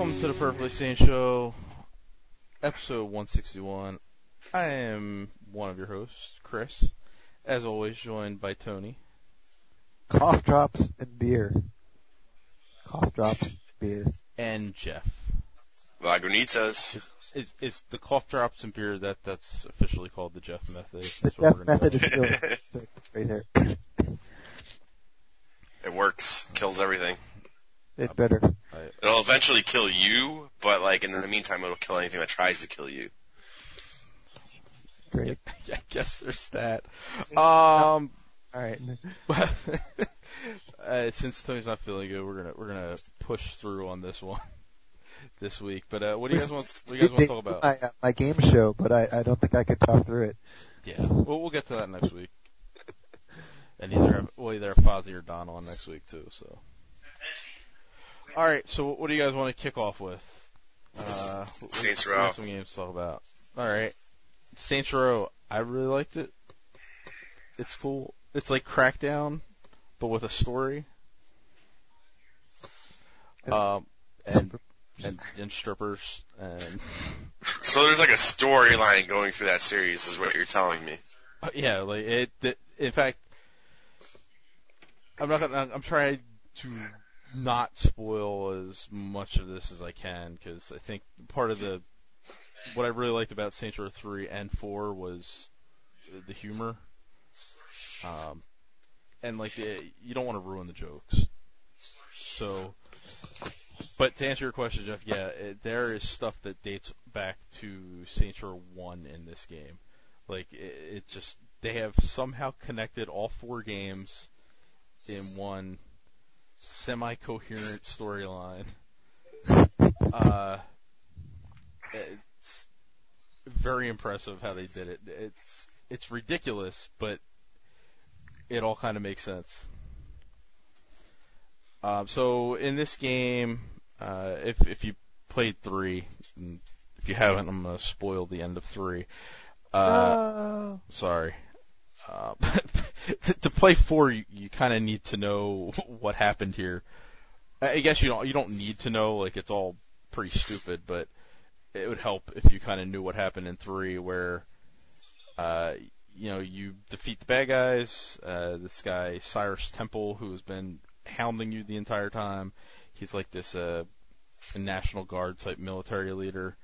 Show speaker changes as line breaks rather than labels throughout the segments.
Welcome to the Perfectly Sane Show, episode 161. I am one of your hosts, Chris, as always joined by Tony.
Cough drops and beer. Cough drops, beer.
And Jeff.
Lagunitas.
Is the cough drops and beer, that's officially called the Jeff method?
The Jeff method is still right there.
It works. Kills everything.
It better.
It'll eventually kill you, but in the meantime it'll kill anything that tries to kill you.
Great.
I guess there's that.
Alright.
Since Tony's not feeling good, we're gonna push through on this one this week. But what do you guys want to talk about?
My game show, but I don't think I could talk through it.
Yeah, we'll get to that next week. And we'll either have Fozzie or Don on next week too. So, all right. So what do you guys want to kick off with?
Saints Row.
We have some games to talk about. All right, Saints Row. I really liked it. It's cool. It's like Crackdown, but with a story. And strippers and.
So there's a storyline going through that series, is what you're telling me.
Yeah, in fact, I'm trying to not spoil as much of this as I can, because I think part of what I really liked about Saints Row 3 and 4 was the humor. And you don't want to ruin the jokes. So, but to answer your question, Jeff, yeah, there is stuff that dates back to Saints Row 1 in this game. They have somehow connected all four games in one semi-coherent storyline. It's very impressive how they did it. It's ridiculous, but it all kind of makes sense. So in this game, if you played 3, and if you haven't, I'm going to spoil the end of 3. Sorry. To play 4, you kind of need to know what happened here. I guess you don't need to know, it's all pretty stupid, but it would help if you kind of knew what happened in 3, where you defeat the bad guys. This guy Cyrus Temple, who has been hounding you the entire time. He's like this National Guard type military leader.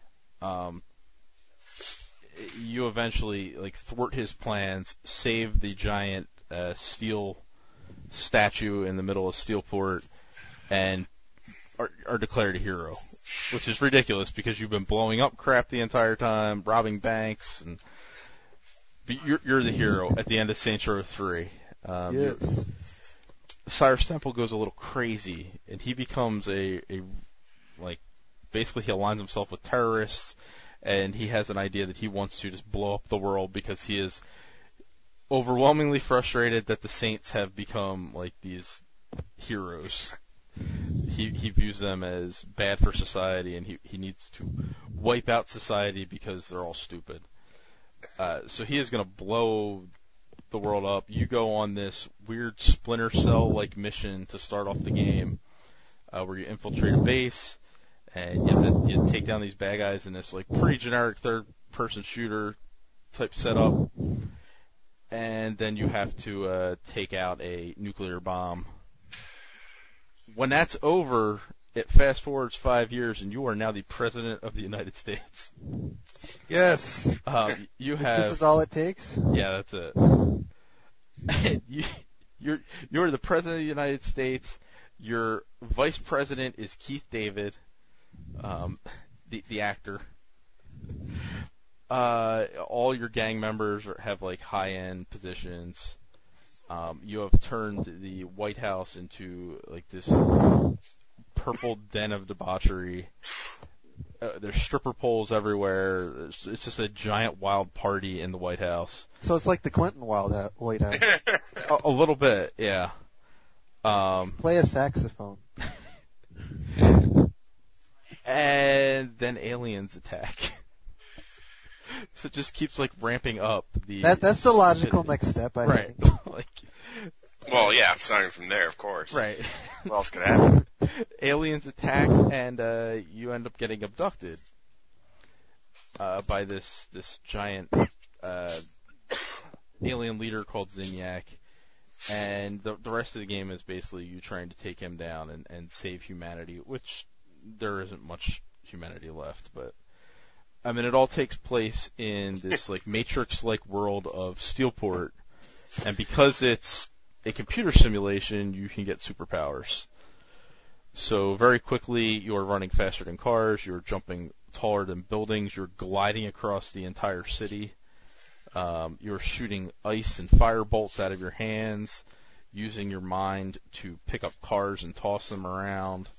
You eventually thwart his plans, save the giant steel statue in the middle of Steelport, and are declared a hero, which is ridiculous because you've been blowing up crap the entire time, robbing banks, and you're the hero at the end of Saints Row 3.
Yes.
Cyrus Temple goes a little crazy, and he becomes basically he aligns himself with terrorists. And he has an idea that he wants to just blow up the world because he is overwhelmingly frustrated that the Saints have become these heroes. He views them as bad for society, and he needs to wipe out society because they're all stupid. So he is going to blow the world up. You go on this weird Splinter Cell-like mission to start off the game, where you infiltrate a base. And you have to take down these bad guys in this pretty generic third-person shooter type setup, and then you have to take out a nuclear bomb. When that's over, it fast forwards 5 years, and you are now the President of the United States.
Yes.
You have.
This is all it takes?
Yeah, that's it. You're the President of the United States. Your Vice President is Keith David. The actor. All your gang members have high-end positions. You have turned the White House into this purple den of debauchery. There's stripper poles everywhere. It's just a giant wild party in the White House.
So it's like the Clinton White House.
A little bit, yeah.
Play a saxophone.
And then aliens attack. So it just keeps ramping up.
That's the logical next step, I think.
Well, yeah, starting from there, of course.
Right.
What else could happen?
aliens attack, and you end up getting abducted by this giant alien leader called Zinyak. And the rest of the game is basically you trying to take him down and save humanity, which there isn't much humanity left. But I mean, it all takes place in this like Matrix-like world of Steelport, and because it's a computer simulation, you can get superpowers. So very quickly, you're running faster than cars, you're jumping taller than buildings, you're gliding across the entire city. You're shooting ice and fire bolts out of your hands, using your mind to pick up cars and toss them around,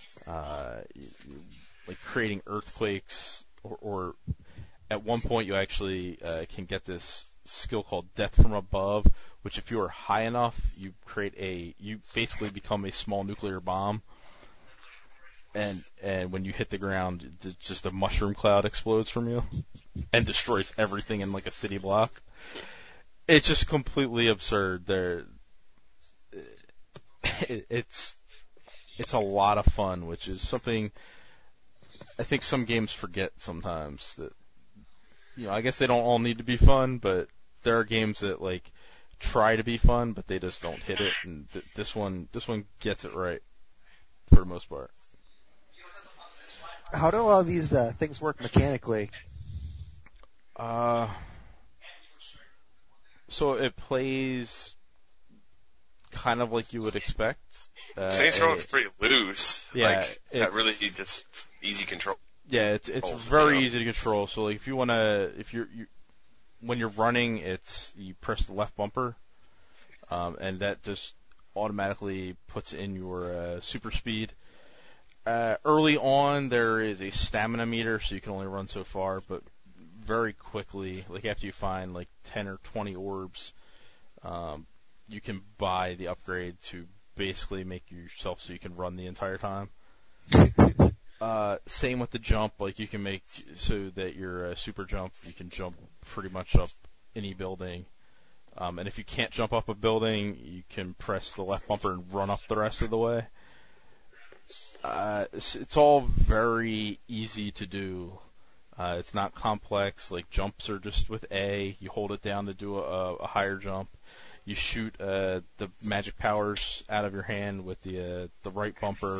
like creating earthquakes, or at one point you actually can get this skill called Death from Above, which if you are high enough, you basically become a small nuclear bomb. And when you hit the ground, just a mushroom cloud explodes from you and destroys everything in like a city block. It's just completely absurd. It's a lot of fun, which is something I think some games forget sometimes. That I guess they don't all need to be fun, but there are games that like try to be fun, but they just don't hit it. And this one gets it right for the most part.
How do all these things work mechanically?
So it plays kind of like you would expect.
Saints Row is pretty loose.
Yeah,
that really just easy control.
Yeah, it's very easy to control. So like if you when you're running, you press the left bumper, and that just automatically puts in your super speed. Early on, there is a stamina meter, so you can only run so far, but very quickly, like after you find like 10 or 20 orbs, you can buy the upgrade to basically make yourself so you can run the entire time. Same with the jump, like you can make so that your super jump, you can jump pretty much up any building. And if you can't jump up a building, you can press the left bumper and run up the rest of the way. It's all very easy to do. It's not complex. Like jumps are just with A. You hold it down to do a higher jump. You shoot the magic powers out of your hand with the right bumper.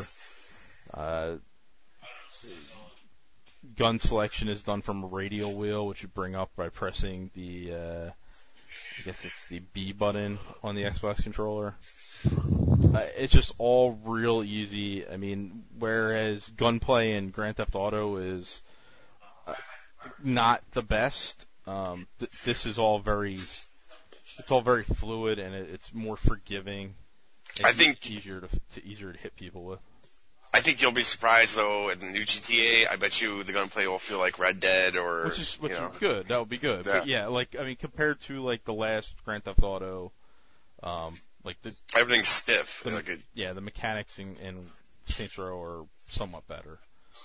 Gun selection is done from a radial wheel, which you bring up by pressing I guess it's the B button on the Xbox controller. It's just all real easy. I mean, whereas gunplay in Grand Theft Auto is not the best, this is all very fluid, and it's more forgiving. And
I think
easier to hit people with.
I think you'll be surprised though at the new GTA. I bet you the gunplay will feel like Red Dead
which is good. That would be good.
Yeah.
But yeah, like I mean, compared to like the last Grand Theft Auto, like
everything's stiff.
The mechanics in Saints Row are somewhat better.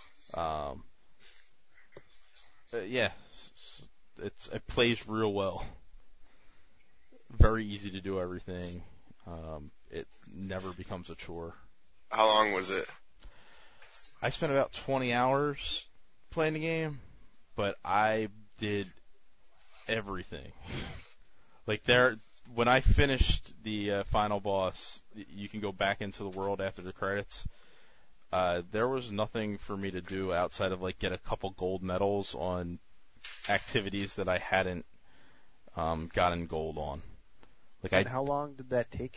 It plays real well. Very easy to do everything. It never becomes a chore.
How long was it?
I spent about 20 hours playing the game, but I did everything. When I finished the final boss, you can go back into the world after the credits. There was nothing for me to do outside of like get a couple gold medals on activities that I hadn't gotten gold on.
And how long did that take?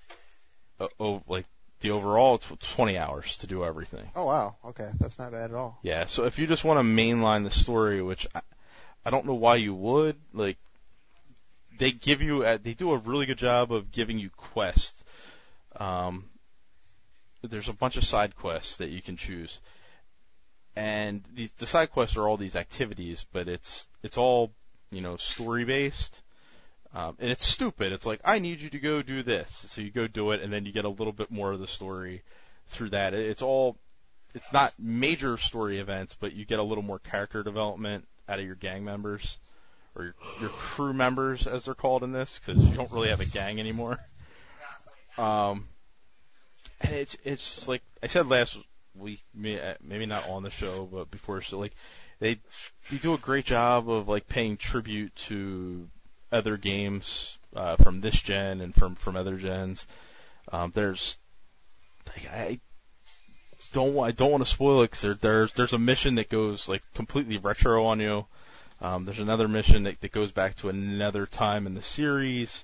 The overall, it's 20 hours to do everything.
Oh wow, okay, that's not bad at all.
Yeah, so if you just want to mainline the story, which I don't know why you would, like, they do a really good job of giving you quests. There's a bunch of side quests that you can choose, and the side quests are all these activities, but it's all story based. And it's stupid. It's like, I need you to go do this. So you go do it, and then you get a little bit more of the story through that. It's not major story events, but you get a little more character development out of your gang members, or your crew members, as they're called in this, because you don't really have a gang anymore. And it's just like I said last week, maybe not on the show, but before, so like they do a great job of like paying tribute to other games from this gen and from other gens. There's like I don't want to spoil it because there's a mission that goes like completely retro on you. There's another mission that goes back to another time in the series.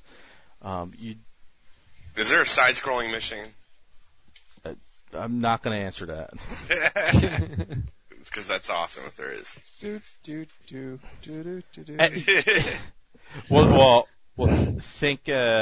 Is there a side-scrolling mission?
I'm not going to answer that.
Because that's awesome if there is.
Well, think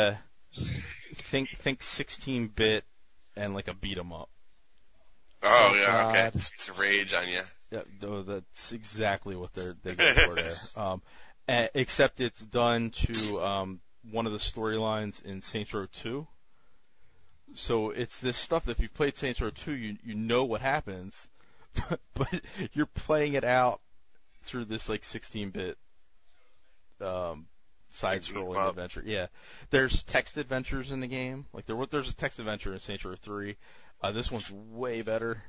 16-bit and like a beat 'em up.
Oh yeah, okay. It's rage on you.
Yeah, that's exactly what they go for there. Except it's done to one of the storylines in Saints Row 2. So it's this stuff that if you played Saints Row 2, you know what happens, but you're playing it out through this like 16-bit side-scrolling adventure. Yeah, there's text adventures in the game. Like there's a text adventure in Saints Row 3. This one's way better.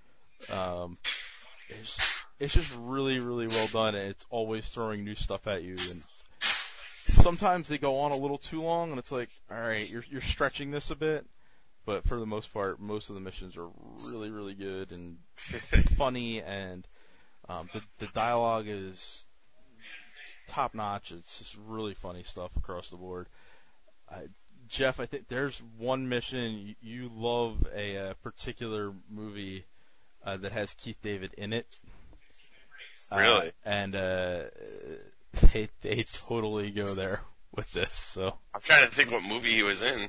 It's just really, really well done, and it's always throwing new stuff at you. And sometimes they go on a little too long, and it's like, all right, you're stretching this a bit. But for the most part, most of the missions are really, really good and funny, and the dialogue is top notch. It's just really funny stuff across the board. Jeff, I think there's one mission you love a particular movie that has Keith David in it.
Really?
And they totally go there with this. So
I'm trying to think what movie he was in.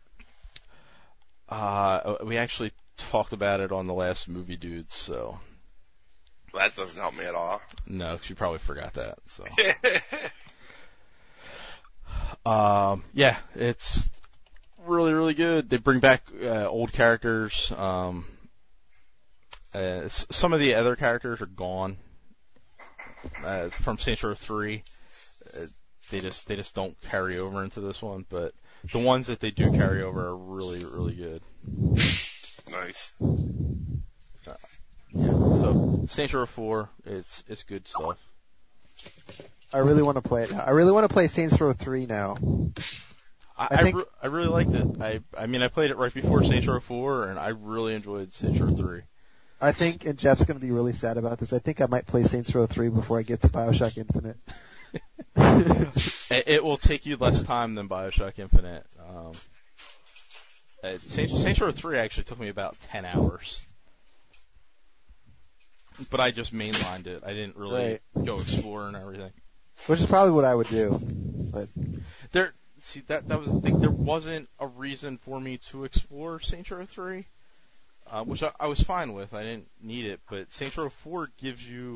We actually talked about it on the last Movie Dudes, so.
Well, that doesn't help me at all.
No, 'cause you probably forgot that, so. Yeah, it's really, really good. They bring back old characters. Some of the other characters are gone from Saints Row 3. They just don't carry over into this one, but the ones that they do carry over are really, really good.
Nice.
Yeah. So Saints Row 4, it's good stuff.
I really want to play it now. I really want to play Saints Row 3 now.
I really liked it. I mean, I played it right before Saints Row 4, and I really enjoyed Saints Row 3.
I think, and Jeff's going to be really sad about this, I think I might play Saints Row 3 before I get to Bioshock Infinite.
It will take you less time than Bioshock Infinite. Saints Row 3 actually took me about 10 hours. But I just mainlined it. I didn't really go explore and everything.
Which is probably what I would do. But
that was the thing. There wasn't a reason for me to explore Saints Row 3, which I was fine with. I didn't need it. But Saints Row 4 gives you...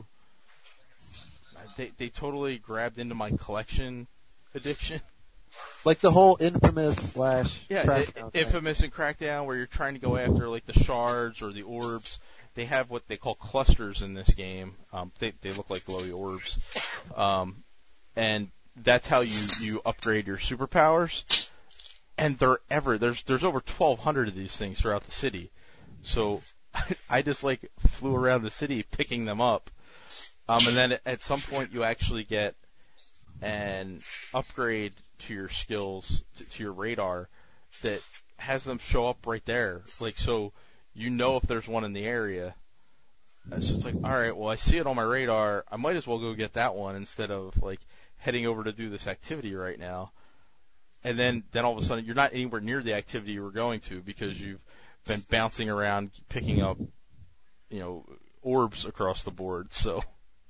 They totally grabbed into my collection addiction.
Like the whole Infamous / Crackdown
Infamous and Crackdown, where you're trying to go after like the shards or the orbs. They have what they call clusters in this game. They look like glowy orbs, and that's how you upgrade your superpowers. And there's over 1,200 of these things throughout the city. So I just like flew around the city picking them up. And then at some point you actually get an upgrade to your skills, to your radar, that has them show up right there. Like, so you know if there's one in the area. So it's like, alright, well I see it on my radar, I might as well go get that one instead of like heading over to do this activity right now. And then all of a sudden you're not anywhere near the activity you were going to because you've been bouncing around picking up, orbs across the board, so...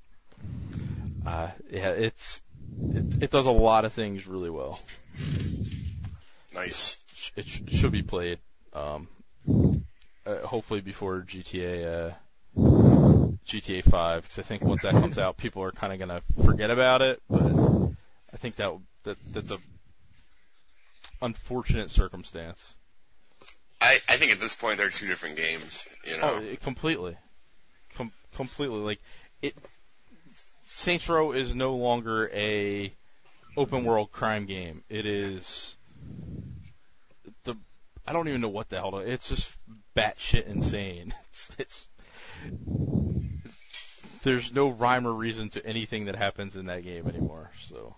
it does a lot of things really well.
Nice.
It should be played, hopefully before GTA 5, because I think once that comes out, people are kind of gonna forget about it. But I think that's a unfortunate circumstance.
I think at this point they're two different games.
Oh, completely. Completely. Like it. Saints Row is no longer a open world crime game. It is I don't even know what the hell. It's just batshit insane. It's there's no rhyme or reason to anything that happens in that game anymore. So,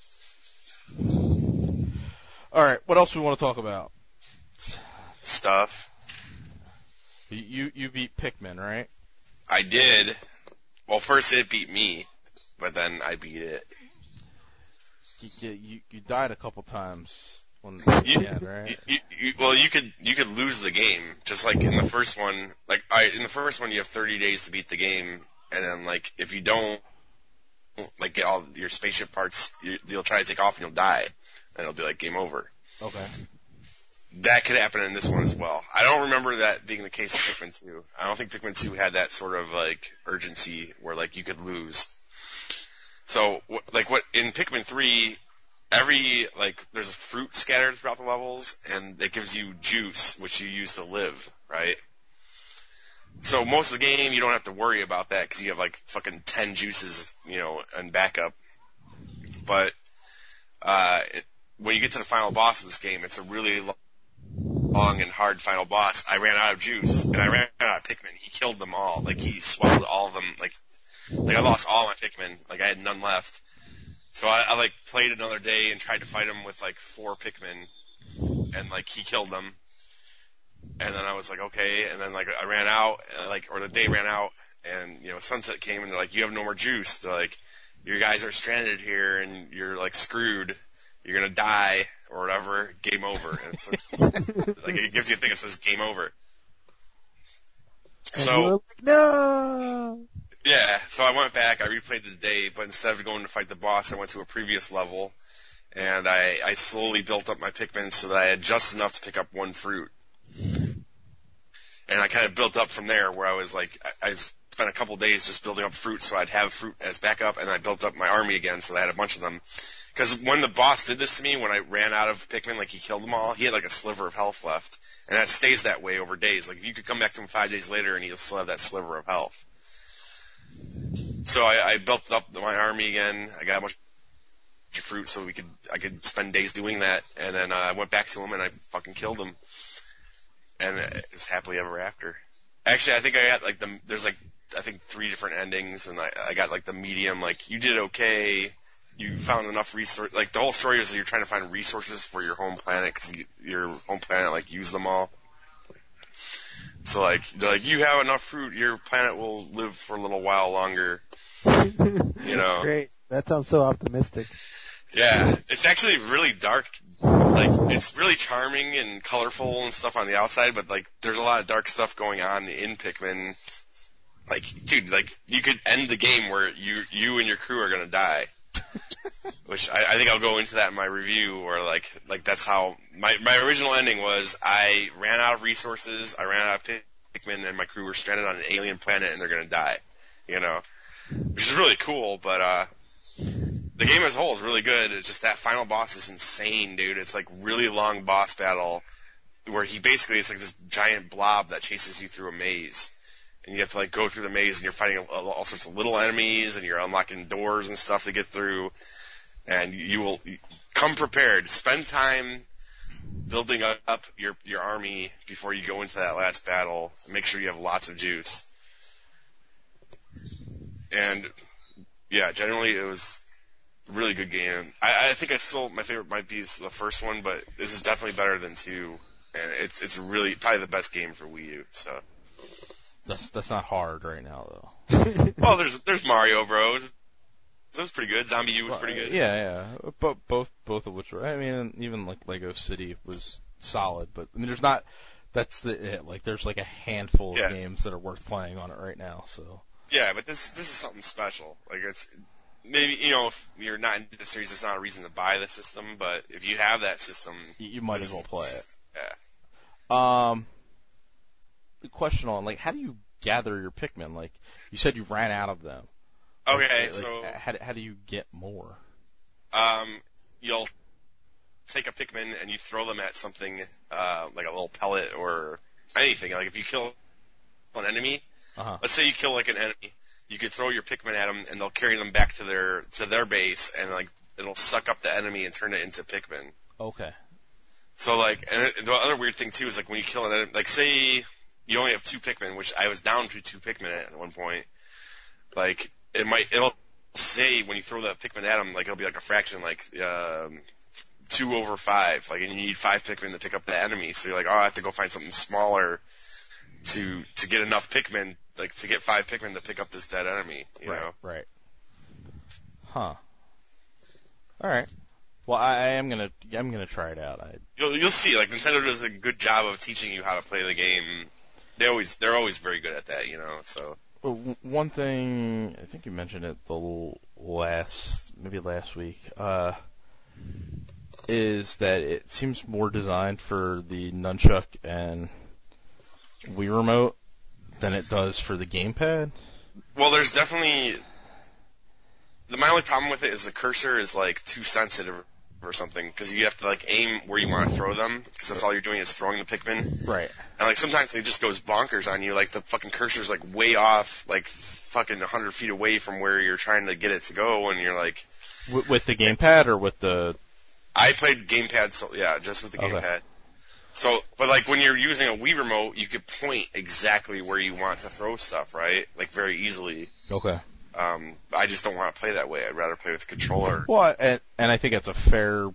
all right, what else we want to talk about?
Stuff.
You beat Pikmin, right?
I did. Well, first it beat me, but then I beat it.
You died a couple times on the end, right?
Well, you could lose the game, just like in the first one. In the first one, you have 30 days to beat the game, and then like if you don't like get all your spaceship parts, you'll try to take off and you'll die, and it'll be like game over.
Okay.
That could happen in this one as well. I don't remember that being the case in Pikmin 2. I don't think Pikmin 2 had that sort of like urgency where like you could lose. So what in Pikmin 3, there's a fruit scattered throughout the levels, and it gives you juice, which you use to live, right? So most of the game you don't have to worry about that because you have like fucking 10 juices, and backup. But when you get to the final boss of this game, it's a really long and hard final boss. I ran out of juice, and I ran out of Pikmin. He killed them all. Like, he swallowed all of them. Like I lost all my Pikmin. Like, I had none left. So I like, played another day and tried to fight him with, like, 4 Pikmin. And, like, he killed them. And then I was like, okay. And then, like, I ran out, or the day ran out, and, sunset came, and they're like, you have no more juice. They're like, your guys are stranded here, and you're, like, screwed. You're gonna die, or whatever, game over. And it's like it gives you a thing that says game over.
And you were like, no!
Yeah, so I went back, I replayed the day, but instead of going to fight the boss, I went to a previous level, and I slowly built up my Pikmin so that I had just enough to pick up 1 fruit. And I kind of built up from there, where I was like, I spent a couple days just building up fruit so I'd have fruit as backup, and I built up my army again so I had a bunch of them. Because when the boss did this to me, when I ran out of Pikmin, like, he killed them all, he had like a sliver of health left. And that stays that way over days. Like, you could come back to him 5 days later and he'll still have that sliver of health. So I built up my army again. I got a bunch of fruit so I could spend days doing that. And then I went back to him and I fucking killed him. And it was happily ever after. Actually, I think I got there's 3 different endings, and I got like the medium, like, you did okay. You found enough resources. Like, the whole story is that you're trying to find resources for your home planet, because your home planet, like, used them all. So, like, they're like, you have enough fruit, your planet will live for a little while longer.
Great. That sounds so optimistic.
Yeah. It's actually really dark. Like, it's really charming and colorful and stuff on the outside, but, like, there's a lot of dark stuff going on in Pikmin. Like, dude, like, you could end the game where you and your crew are gonna die. Which I think I'll go into that in my review, or like that's how my original ending was. I ran out of resources, I ran out of Pikmin, and my crew were stranded on an alien planet and they're gonna die. Which is really cool, but the game as a whole is really good. It's just that final boss is insane, dude. It's like really long boss battle where it's like this giant blob that chases you through a maze. And you have to like go through the maze, and you're fighting all sorts of little enemies, and you're unlocking doors and stuff to get through. And you will come prepared. Spend time building up your army before you go into that last battle. Make sure you have lots of juice. And yeah, generally it was a really good game. I think my favorite might be the first one, but this is definitely better than 2. And it's really probably the best game for Wii U. So.
That's not hard right now, though.
Well, there's Mario Bros. That was pretty good. Zombie U was pretty good.
Yeah. But both of which were. I mean, even like Lego City was solid. But I mean, there's not. That's it. Like, there's like a handful of games that are worth playing on it right now. So.
Yeah, but this is something special. Like, it's maybe if you're not into the series, it's not a reason to buy the system. But if you have that system,
you might as well play it.
Yeah.
The question on, like, how do you gather your Pikmin? Like, you said you ran out of them.
Okay,
so how do you get more?
You'll take a Pikmin and you throw them at something, like a little pellet or anything. Like, if you kill an enemy, let's say you kill like an enemy, you could throw your Pikmin at them and they'll carry them back to their base, and like it'll suck up the enemy and turn it into Pikmin.
Okay.
So like, and the other weird thing too is like when you kill an enemy, like say you only have 2 Pikmin, which I was down to 2 Pikmin at one point. Like it'll say when you throw that Pikmin at them, like it'll be like a fraction, like 2/5, like, and you need 5 Pikmin to pick up the enemy. So you're like, oh, I have to go find something smaller to get enough Pikmin, like to get 5 Pikmin to pick up this dead enemy. You know?
Right. Huh. All right. Well, I'm gonna try it out.
You'll see. Like Nintendo does a good job of teaching you how to play the game. They're always very good at that. You know. So.
Well, one thing I think you mentioned it maybe last week, is that it seems more designed for the nunchuck and Wii remote than it does for the gamepad.
Well, there's definitely. My only problem with it is the cursor is like too sensitive or something, because you have to like aim where you want to throw them, because that's all you're doing is throwing the Pikmin.
Right.
And like sometimes it just goes bonkers on you, like the fucking cursor's like way off, like fucking 100 feet away from where you're trying to get it to go, and you're like...
With the gamepad or with the...
I played gamepad, so yeah, just with the gamepad. So, but like when you're using a Wii remote, you could point exactly where you want to throw stuff, right? Like very easily.
Okay.
I just don't want to play that way. I'd rather play with the controller.
Well, and I think that's a fair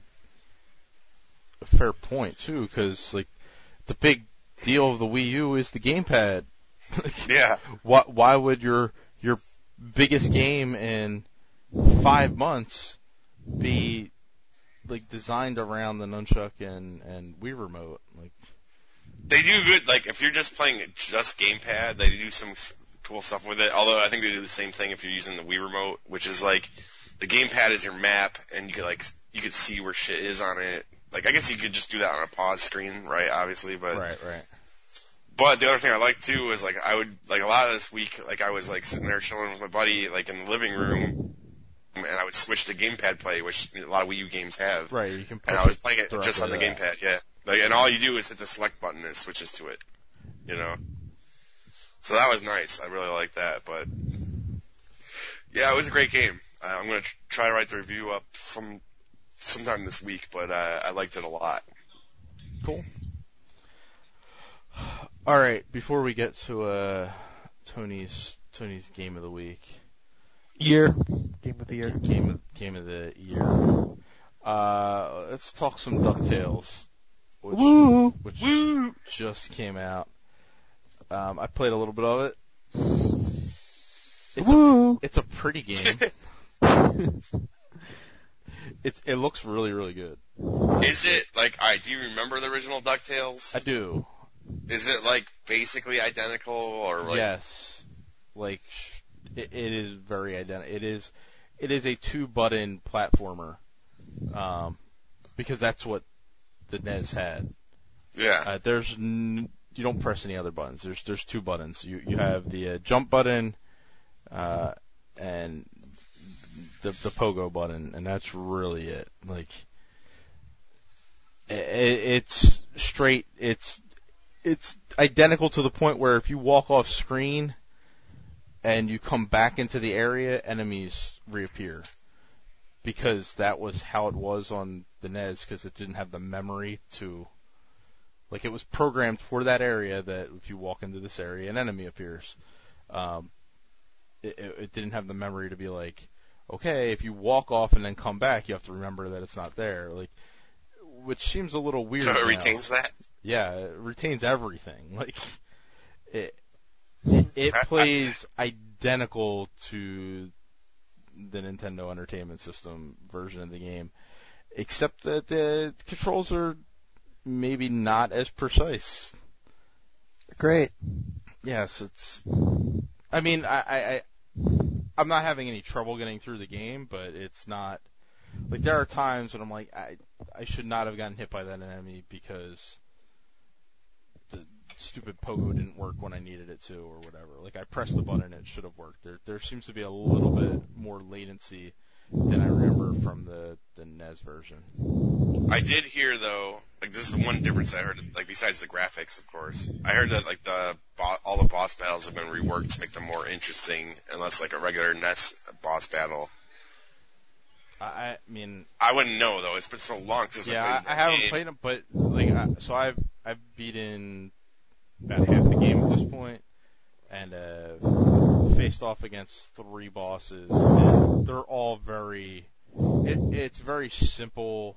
point too, because like the big deal of the Wii U is the gamepad.
Yeah.
Why would your biggest game in 5 months be like designed around the nunchuck and Wii remote? Like
they do good. Like if you're just playing just gamepad, they do some cool stuff with it. Although I think they do the same thing if you're using the Wii remote, which is like the gamepad is your map, and you could see where shit is on it. Like I guess you could just do that on a pause screen, right? Obviously, but
right.
But the other thing I like too is like I would like a lot of this week, like I was like sitting there chilling with my buddy like in the living room, and I would switch to gamepad play, which a lot of Wii U games have.
Right, you can.
And I was playing it just on the gamepad, yeah. Like, and all you do is hit the select button and it switches to it, you know. So that was nice. I really liked that, but yeah, it was a great game. I'm gonna try to write the review up sometime this week, but I liked it a lot.
Cool. All right, before we get to Tony's game of the week,
game of the year,
game of the year. Let's talk some DuckTales, which just came out. I played a little bit of it. It's a pretty game. It looks really, really good.
Is it like, alright, do you remember the original DuckTales?
I do.
Is it like basically identical or like?
Yes. Like, it is very identical. It is a 2-button platformer. Because that's what the NES had.
Yeah.
You don't press any other buttons. There's 2 buttons. You have the jump button, and the pogo button, and that's really it. Like, it's straight. It's identical to the point where if you walk off screen and you come back into the area, enemies reappear. Because that was how it was on the NES, because it didn't have the memory to... Like, it was programmed for that area that if you walk into this area, an enemy appears. It didn't have the memory to be like, okay, if you walk off and then come back, you have to remember that it's not there. Like, which seems a little weird.
So it
now.
retains that?
Yeah, it retains everything. Like, it plays identical to the Nintendo Entertainment System version of the game, except that the controls are maybe not as precise.
Great.
Yes, it's... I mean, I'm not having any trouble getting through the game, but it's not... Like, there are times when I'm like, I should not have gotten hit by that enemy because the stupid pogo didn't work when I needed it to, or whatever. Like, I pressed the button and it should have worked. There seems to be a little bit more latency than I remember from the NES version.
I did hear though, like this is the one difference I heard, like besides the graphics, of course. I heard that like all the boss battles have been reworked to make them more interesting, unless like a regular NES boss battle.
I mean,
I wouldn't know though. It's been so long since
yeah,
I
I haven't
game.
played them, but like, so I've beaten about half the game at this point, and faced off against 3 bosses, and they're all very. It's very simple,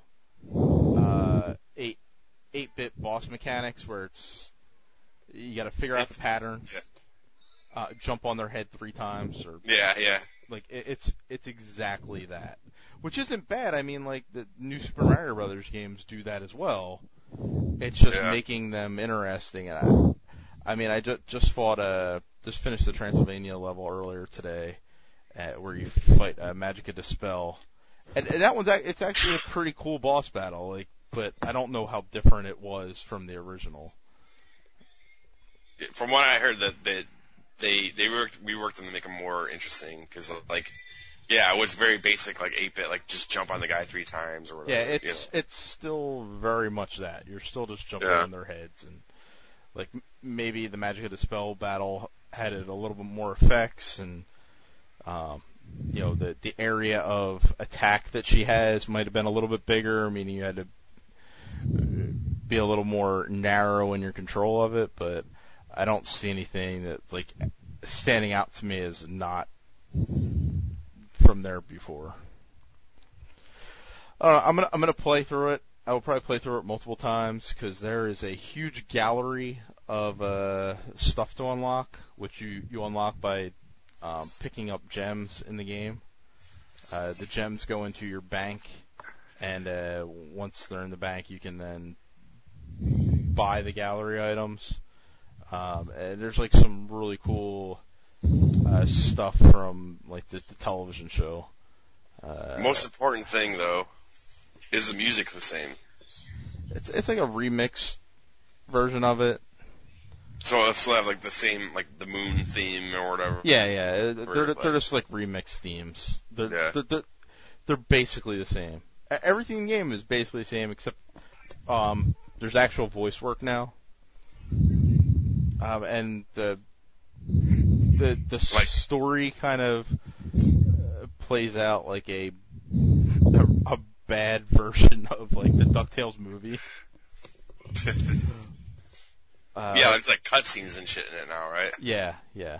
8-bit boss mechanics where it's you got to figure out the pattern, jump on their head 3 times, or
Yeah.
like it's exactly that, which isn't bad. I mean, like the new Super Mario Brothers games do that as well. It's just making them interesting. And I mean, I just finished the Transylvania level earlier today, where you fight Magica Dispel, and that it's actually a pretty cool boss battle. Like, but I don't know how different it was from the original.
From what I heard, that we worked them to make them more interesting because like. Yeah, it was very basic, like 8-bit, like just jump on the guy 3 times or whatever.
Yeah, it's still very much that. You're still just jumping on their heads, and like maybe the Magica Dispel battle had it a little bit more effects, and the area of attack that she has might have been a little bit bigger, meaning you had to be a little more narrow in your control of it. But I don't see anything that like standing out to me as not from there before. I'm gonna play through it. I will probably play through it multiple times because there is a huge gallery of stuff to unlock, which you unlock by picking up gems in the game. The gems go into your bank, and once they're in the bank, you can then buy the gallery items. And there's like some really cool stuff from like the television show.
Most important thing though is the music the same.
It's like a remixed version of it.
So it'll still have like the same like the moon theme or whatever.
Yeah. They're just like remixed themes. They're basically the same. Everything in the game is basically the same except there's actual voice work now. And the story kind of plays out like a bad version of like the DuckTales movie.
Yeah, it's like cutscenes and shit in it now, right?
Yeah.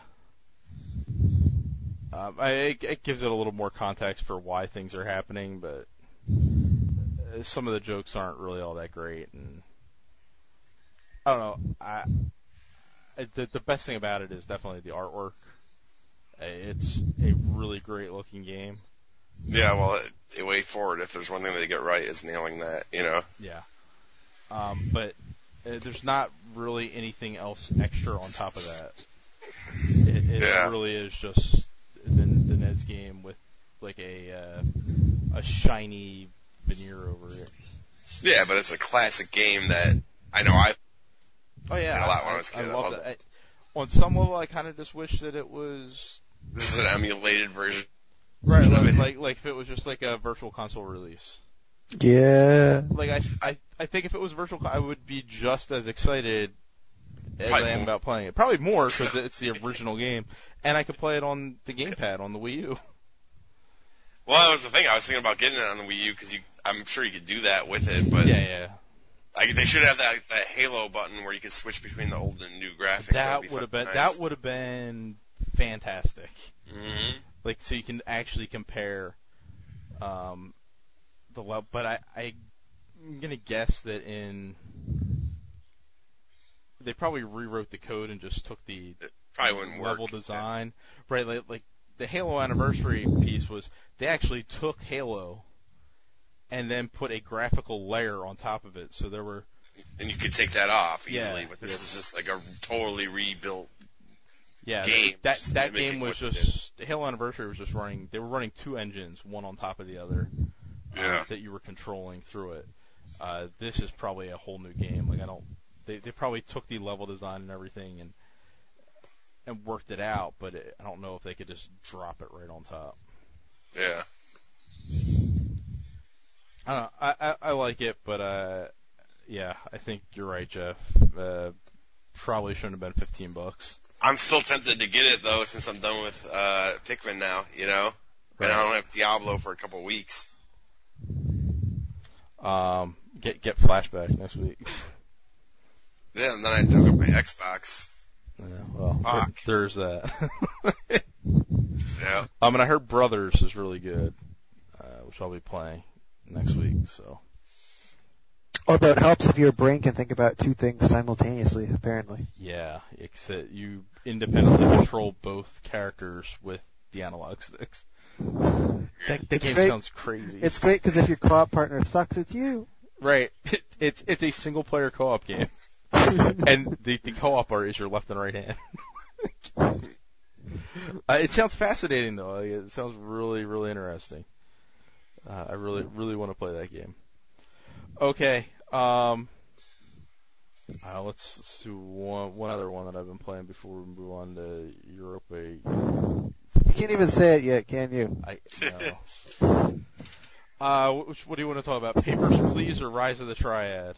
It gives it a little more context for why things are happening, but some of the jokes aren't really all that great, and I don't know. The best thing about it is definitely the artwork. It's a really great looking game.
Yeah, well, the way forward, if there's one thing they get right, is nailing that, you know?
Yeah. But there's not really anything else extra on top of that. It really is just the NES game with like a shiny veneer over it.
Yeah, but it's a classic game that I know I
played a
lot when I was a kid.
I loved it. On some level, I kind of just wish that it was...
This is an emulated version.
Right, like if it was just like a virtual console release.
Yeah.
Like I think if it was virtual, I would be just as excited as I am about playing it. Probably more because it's the original game, and I could play it on the gamepad on the Wii U.
Well, that was the thing. I was thinking about getting it on the Wii U because I'm sure you could do that with it, but
yeah.
They should have that Halo button where you can switch between the old and new graphics.
That would have been fantastic.
Mm-hmm.
Like so you can actually compare the level. But I'm gonna guess that they probably rewrote the code and just took the level design. Right, like the Halo Anniversary piece was they actually took Halo and then put a graphical layer on top of it. So there were...
And you could take that off easily, but this is just like a totally rebuilt game.
That game was just... Halo Anniversary was just running... They were running 2 engines, one on top of the other, that you were controlling through it. This is probably a whole new game. Like They probably took the level design and everything and worked it out, but I don't know if they could just drop it right on top.
Yeah.
I don't know. I like it, but I think you're right, Jeff. Probably shouldn't have been $15.
I'm still tempted to get it though, since I'm done with Pikmin now. You know. And I don't have Diablo for a couple of weeks.
Get Flashback next week.
Yeah, and then I took up my Xbox.
Yeah, well,
Fuck.
there's that.
Yeah.
And I heard Brothers is really good, which I'll be playing next week. So.
Although it helps if your brain can think about two things simultaneously, apparently.
Yeah, except you independently control both characters with the analog sticks. That game
great.
sounds crazy.
It's great because if your co-op partner sucks, it's you.
Right. It's a single player co-op game. And the co-op art is your left and right hand. It sounds fascinating though. It sounds really, really interesting. I really, really want to play that game. Okay. Let's do one other one that I've been playing before we move on to Europa.
You can't even say it yet, can you?
No. What do you want to talk about? Papers, Please, or Rise of the Triad?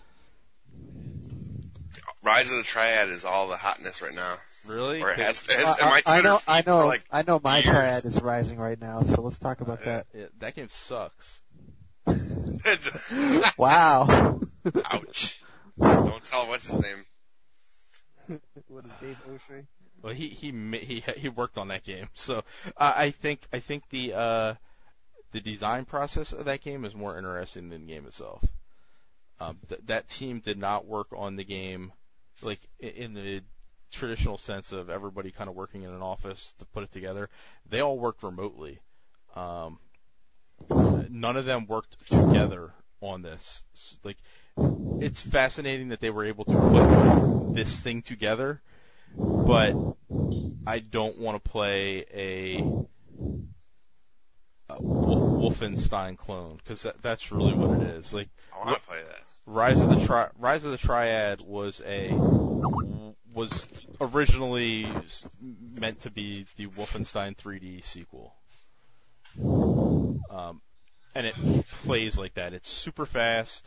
Rise of the Triad is all the hotness right now.
Really?
Or it has my Twitter feed for like
I know my
years.
Triad is rising right now, so let's talk about that.
Yeah, that game sucks.
Wow.
Ouch. Don't tell what's his name.
What is Dave Oshry?
Well, he worked on that game, so I think the design process of that game is more interesting than the game itself. That team did not work on the game like in the traditional sense of everybody kind of working in an office to put it together. They all worked remotely. None of them worked together on this. Like, it's fascinating that they were able to put this thing together, but I don't want to play a Wolfenstein clone, because that's really what it is. Like,
I want to play that.
Rise of the Triad was originally meant to be the Wolfenstein 3D sequel. And it plays like that. It's super fast,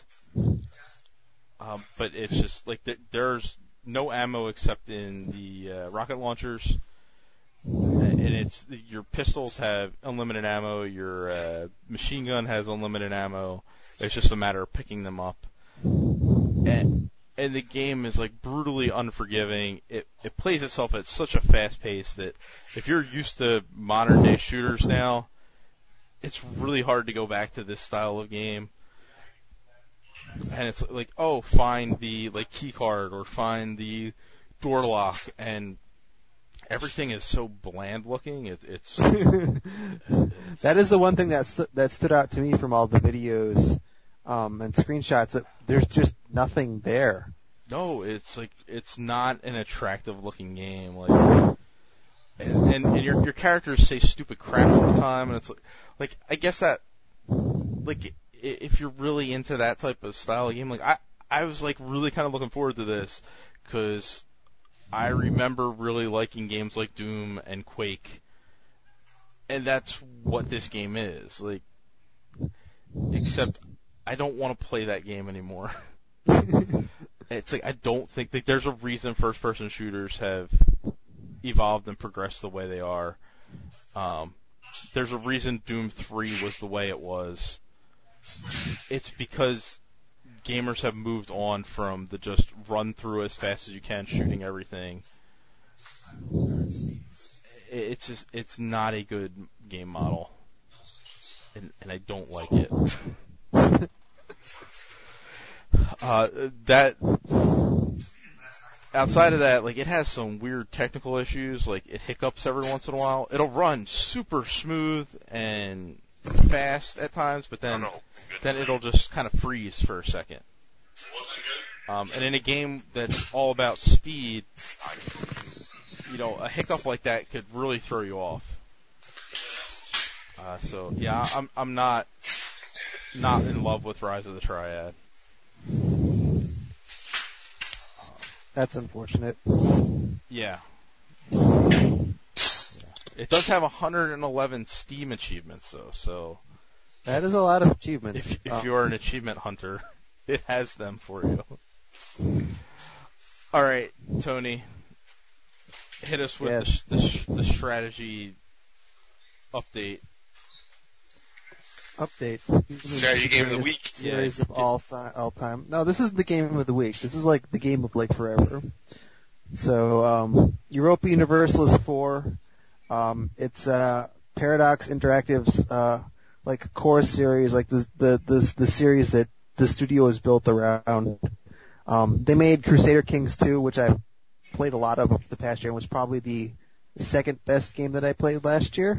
but it's just like there's no ammo except in the rocket launchers, and it's your pistols have unlimited ammo, your machine gun has unlimited ammo. It's just a matter of picking them up, and the game is like brutally unforgiving. It plays itself at such a fast pace that if you're used to modern day shooters now, it's really hard to go back to this style of game. And it's like, oh, find the key card or find the door lock, and everything is so bland looking. It's
That is the one thing that stood out to me from all the videos and screenshots. That there's just nothing there.
No, it's not an attractive looking game. Like, and your characters say stupid crap all the time, and it's like I guess that, like, if you're really into that type of style of game, like I was like really kind of looking forward to this, because I remember really liking games like Doom and Quake, and that's what this game is. Like, except I don't want to play that game anymore. It's like I don't think that there's a reason first-person shooters have evolved and progressed the way they are. There's a reason Doom 3 was the way it was. It's because gamers have moved on from the just run through as fast as you can, shooting everything. It's not a good game model, and I don't like it. That outside of that, like, it has some weird technical issues. Like, it hiccups every once in a while. It'll run super smooth and fast at times, but then it'll just kind of freeze for a second. And in a game that's all about speed, a hiccup like that could really throw you off. So yeah, I'm not in love with Rise of the Triad.
That's unfortunate.
Yeah. It does have 111 Steam achievements, though, so
that is a lot of achievements.
If you're an achievement hunter, it has them for you. All right, Tony, hit us with the strategy update
Update.
Strategy game of the week.
Series of all time. No, this is the game of the week. This is like the game of like forever. So, Europa Universalis 4. It's Paradox Interactive's like core series, like the series that the studio is built around. They made Crusader Kings 2, which I played a lot of the past year, and was probably the second best game that I played last year.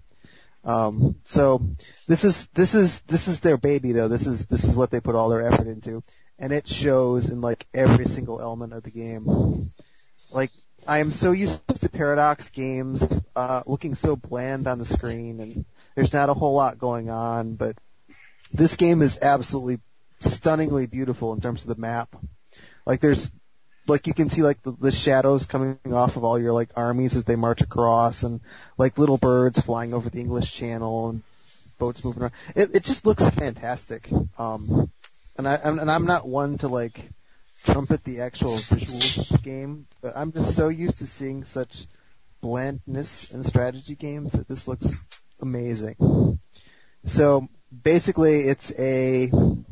So this is their baby though. This is what they put all their effort into, and it shows in like every single element of the game. Like, I am so used to Paradox games, looking so bland on the screen, and there's not a whole lot going on, but this game is absolutely stunningly beautiful in terms of the map. Like, there's, like, you can see like the shadows coming off of all your like armies as they march across, and like little birds flying over the English Channel and boats moving around. It just looks fantastic. And I'm not one to like trumpet the actual visuals of the game, but I'm just so used to seeing such blandness in strategy games that this looks amazing. So basically it's a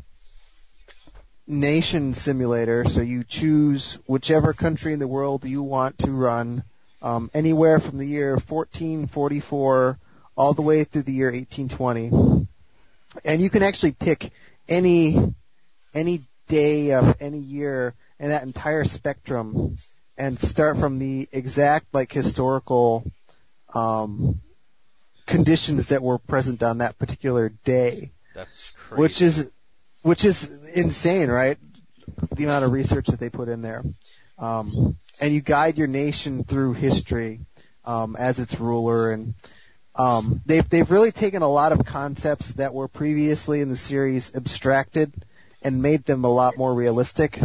nation simulator, so you choose whichever country in the world you want to run, anywhere from the year 1444 all the way through the year 1820. And you can actually pick any day of any year in that entire spectrum and start from the exact like historical conditions that were present on that particular day.
That's crazy.
Which is insane, right? The amount of research that they put in there. And you guide your nation through history as its ruler, and they've really taken a lot of concepts that were previously in the series abstracted and made them a lot more realistic.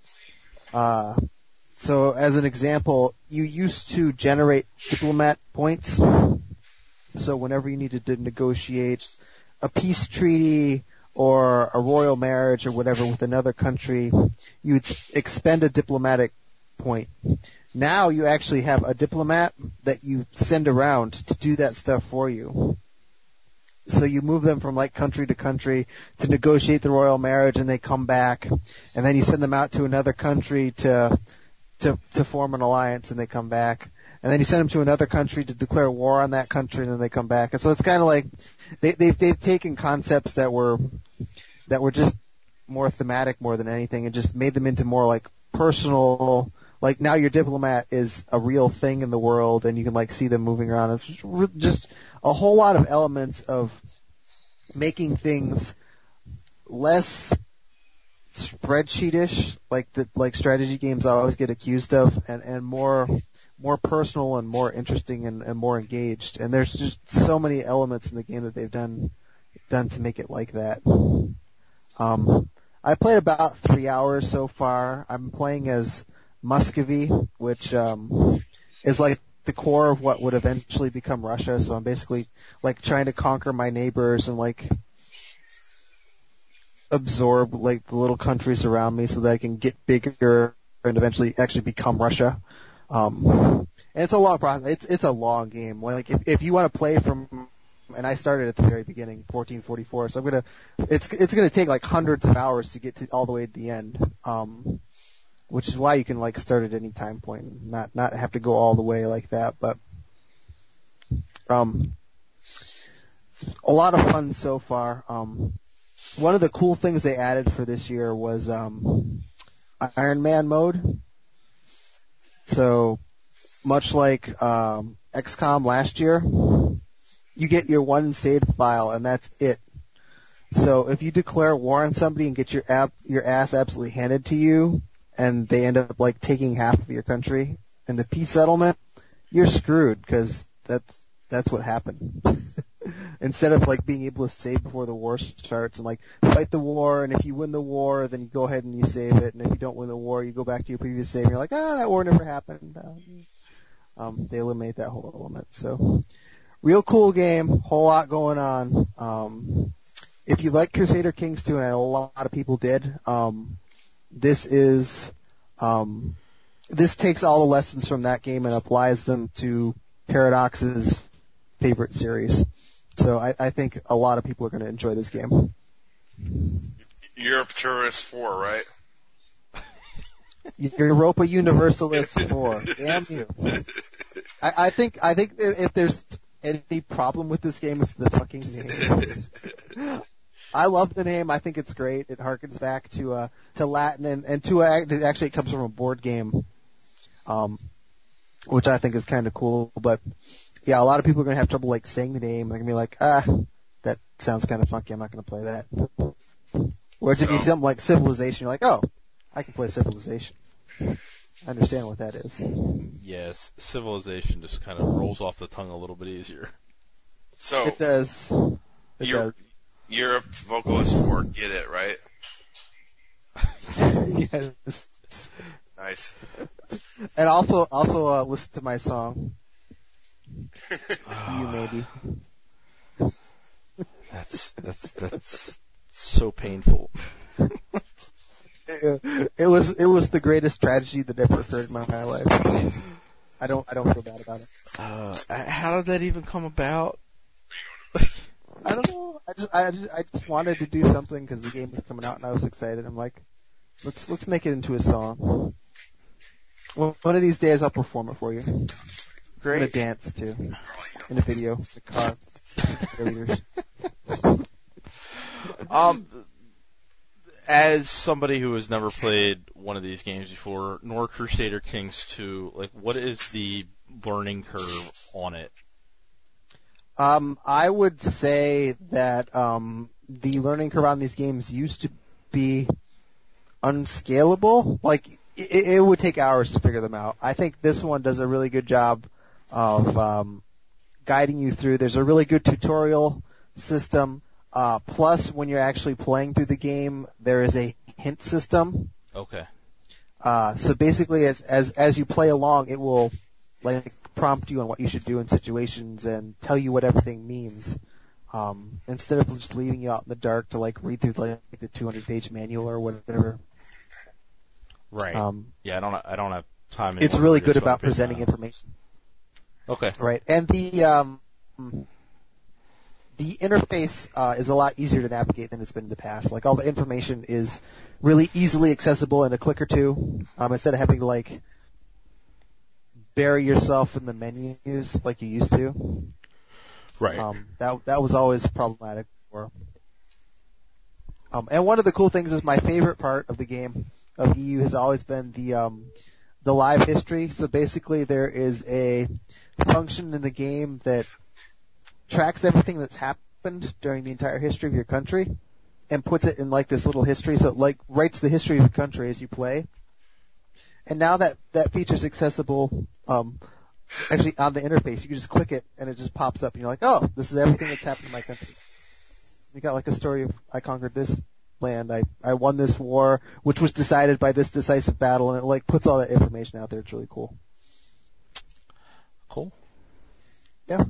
So as an example, you used to generate diplomat points. So whenever you needed to negotiate a peace treaty or a royal marriage or whatever with another country, you would expend a diplomatic point. Now you actually have a diplomat that you send around to do that stuff for you. So you move them from like country to country to negotiate the royal marriage, and they come back, and then you send them out to another country to form an alliance, and they come back. And then you send them to another country to declare war on that country, and then they come back. And so it's kind of like they've taken concepts that were just more thematic more than anything, and just made them into more like personal. Like, now your diplomat is a real thing in the world, and you can like see them moving around. It's just a whole lot of elements of making things less spreadsheetish, like strategy games always get accused of, and more personal and more interesting and more engaged. And there's just so many elements in the game that they've done to make it like that. I played about 3 hours so far. I'm playing as Muscovy, which is like the core of what would eventually become Russia. So I'm basically like trying to conquer my neighbors and like absorb like the little countries around me so that I can get bigger and eventually actually become Russia. And it's a long process. It's a long game. Like if you want to play from, and I started at the very beginning, 1444. So it's gonna take like hundreds of hours to get to all the way to the end. Which is why you can like start at any time point and not have to go all the way like that. But it's a lot of fun so far. One of the cool things they added for this year was Iron Man mode. So much like XCOM last year, you get your one save file and that's it. So if you declare war on somebody and get your ass absolutely handed to you, and they end up like taking half of your country in the peace settlement, you're screwed, because that's what happened. Instead of like being able to save before the war starts and like fight the war, and if you win the war, then you go ahead and you save it, and if you don't win the war, you go back to your previous save, and you're like, that war never happened. They eliminate that whole element. So, real cool game, whole lot going on. If you like Crusader Kings 2, and a lot of people did, this takes all the lessons from that game and applies them to Paradox's favorite series. So I think a lot of people are going to enjoy this game.
Europe Tourist 4, right?
Europa Universalis 4. Damn you. I think if there's any problem with this game, it's the fucking name. I love the name. I think it's great. It harkens back to Latin and to actually it comes from a board game, which I think is kind of cool. But yeah, a lot of people are going to have trouble like saying the name. They're going to be like, that sounds kind of funky. I'm not going to play that. Whereas if you see something like Civilization, you're like, oh, I can play Civilization. I understand what that is.
Yes, Civilization just kind of rolls off the tongue a little bit easier.
So
It does.
Europe Vocalist 4, get it, right?
Yes.
Nice.
And also listen to my song. You maybe.
That's so painful.
It was the greatest tragedy that ever occurred in my life. I don't feel bad about it.
How did that even come about?
I don't know. I just wanted to do something because the game was coming out and I was excited. I'm like, let's make it into a song. One of these days I'll perform it for you.
Great.
I'm gonna dance too in a video. The car.
As somebody who has never played one of these games before, nor Crusader Kings 2, like, what is the learning curve on it?
I would say that the learning curve on these games used to be unscalable. Like, it would take hours to figure them out. I think this one does a really good job of guiding you through. There's a really good tutorial system. Plus, when you're actually playing through the game, there is a hint system.
Okay.
So basically, as you play along, it will like prompt you on what you should do in situations and tell you what everything means. Instead of just leaving you out in the dark to like read through like the 200-page manual or whatever.
Right. Yeah, I don't have time.
It's really good about presenting information.
Okay.
Right, and the interface is a lot easier to navigate than it's been in the past. Like all the information is really easily accessible in a click or two, instead of having to like bury yourself in the menus like you used to.
Right.
That was always problematic for. And one of the cool things is my favorite part of the game of EU has always been the live history. So basically, there is a function in the game that tracks everything that's happened during the entire history of your country and puts it in like this little history. So it like writes the history of your country as you play. And now that feature's accessible, actually on the interface, you can just click it and it just pops up and you're like, oh, this is everything that's happened in my country. You got like a story of I conquered this land, I won this war, which was decided by this decisive battle, and it like puts all that information out there. It's really cool.
Cool.
Yeah.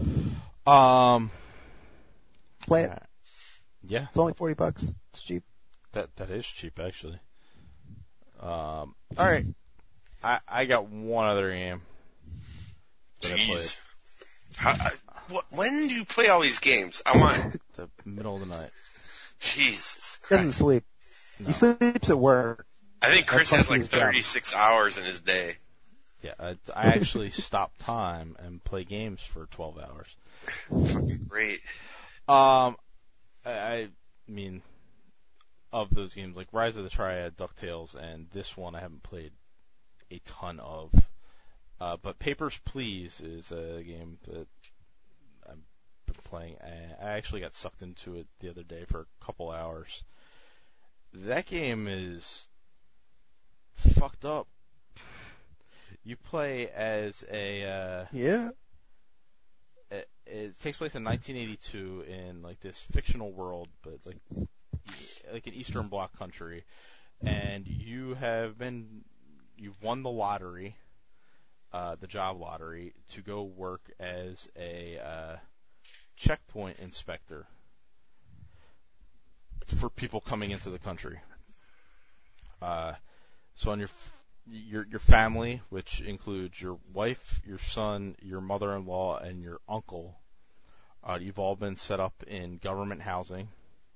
Play it.
Yeah.
It's only $40. It's cheap.
That is cheap, actually. All right. I got one other game that
Jeez. When do you play all these games? I want
the middle of the night.
Jesus Christ.
Doesn't sleep.
No.
He sleeps at work.
I think Chris has like
his job.
36 hours in his day.
Yeah, I actually stop time and play games for 12 hours.
Fucking great.
I mean, of those games, like Rise of the Triad, DuckTales, and this one I haven't played a ton of. But Papers, Please is a game that I've been playing. I actually got sucked into it the other day for a couple hours. That game is fucked up. You play as a
Yeah.
It takes place in 1982 in like this fictional world, but like an Eastern Bloc country, and you've won the lottery, the job lottery, to go work as a checkpoint inspector for people coming into the country. So on your family, which includes your wife, your son, your mother-in-law, and your uncle, You've all been set up in government housing,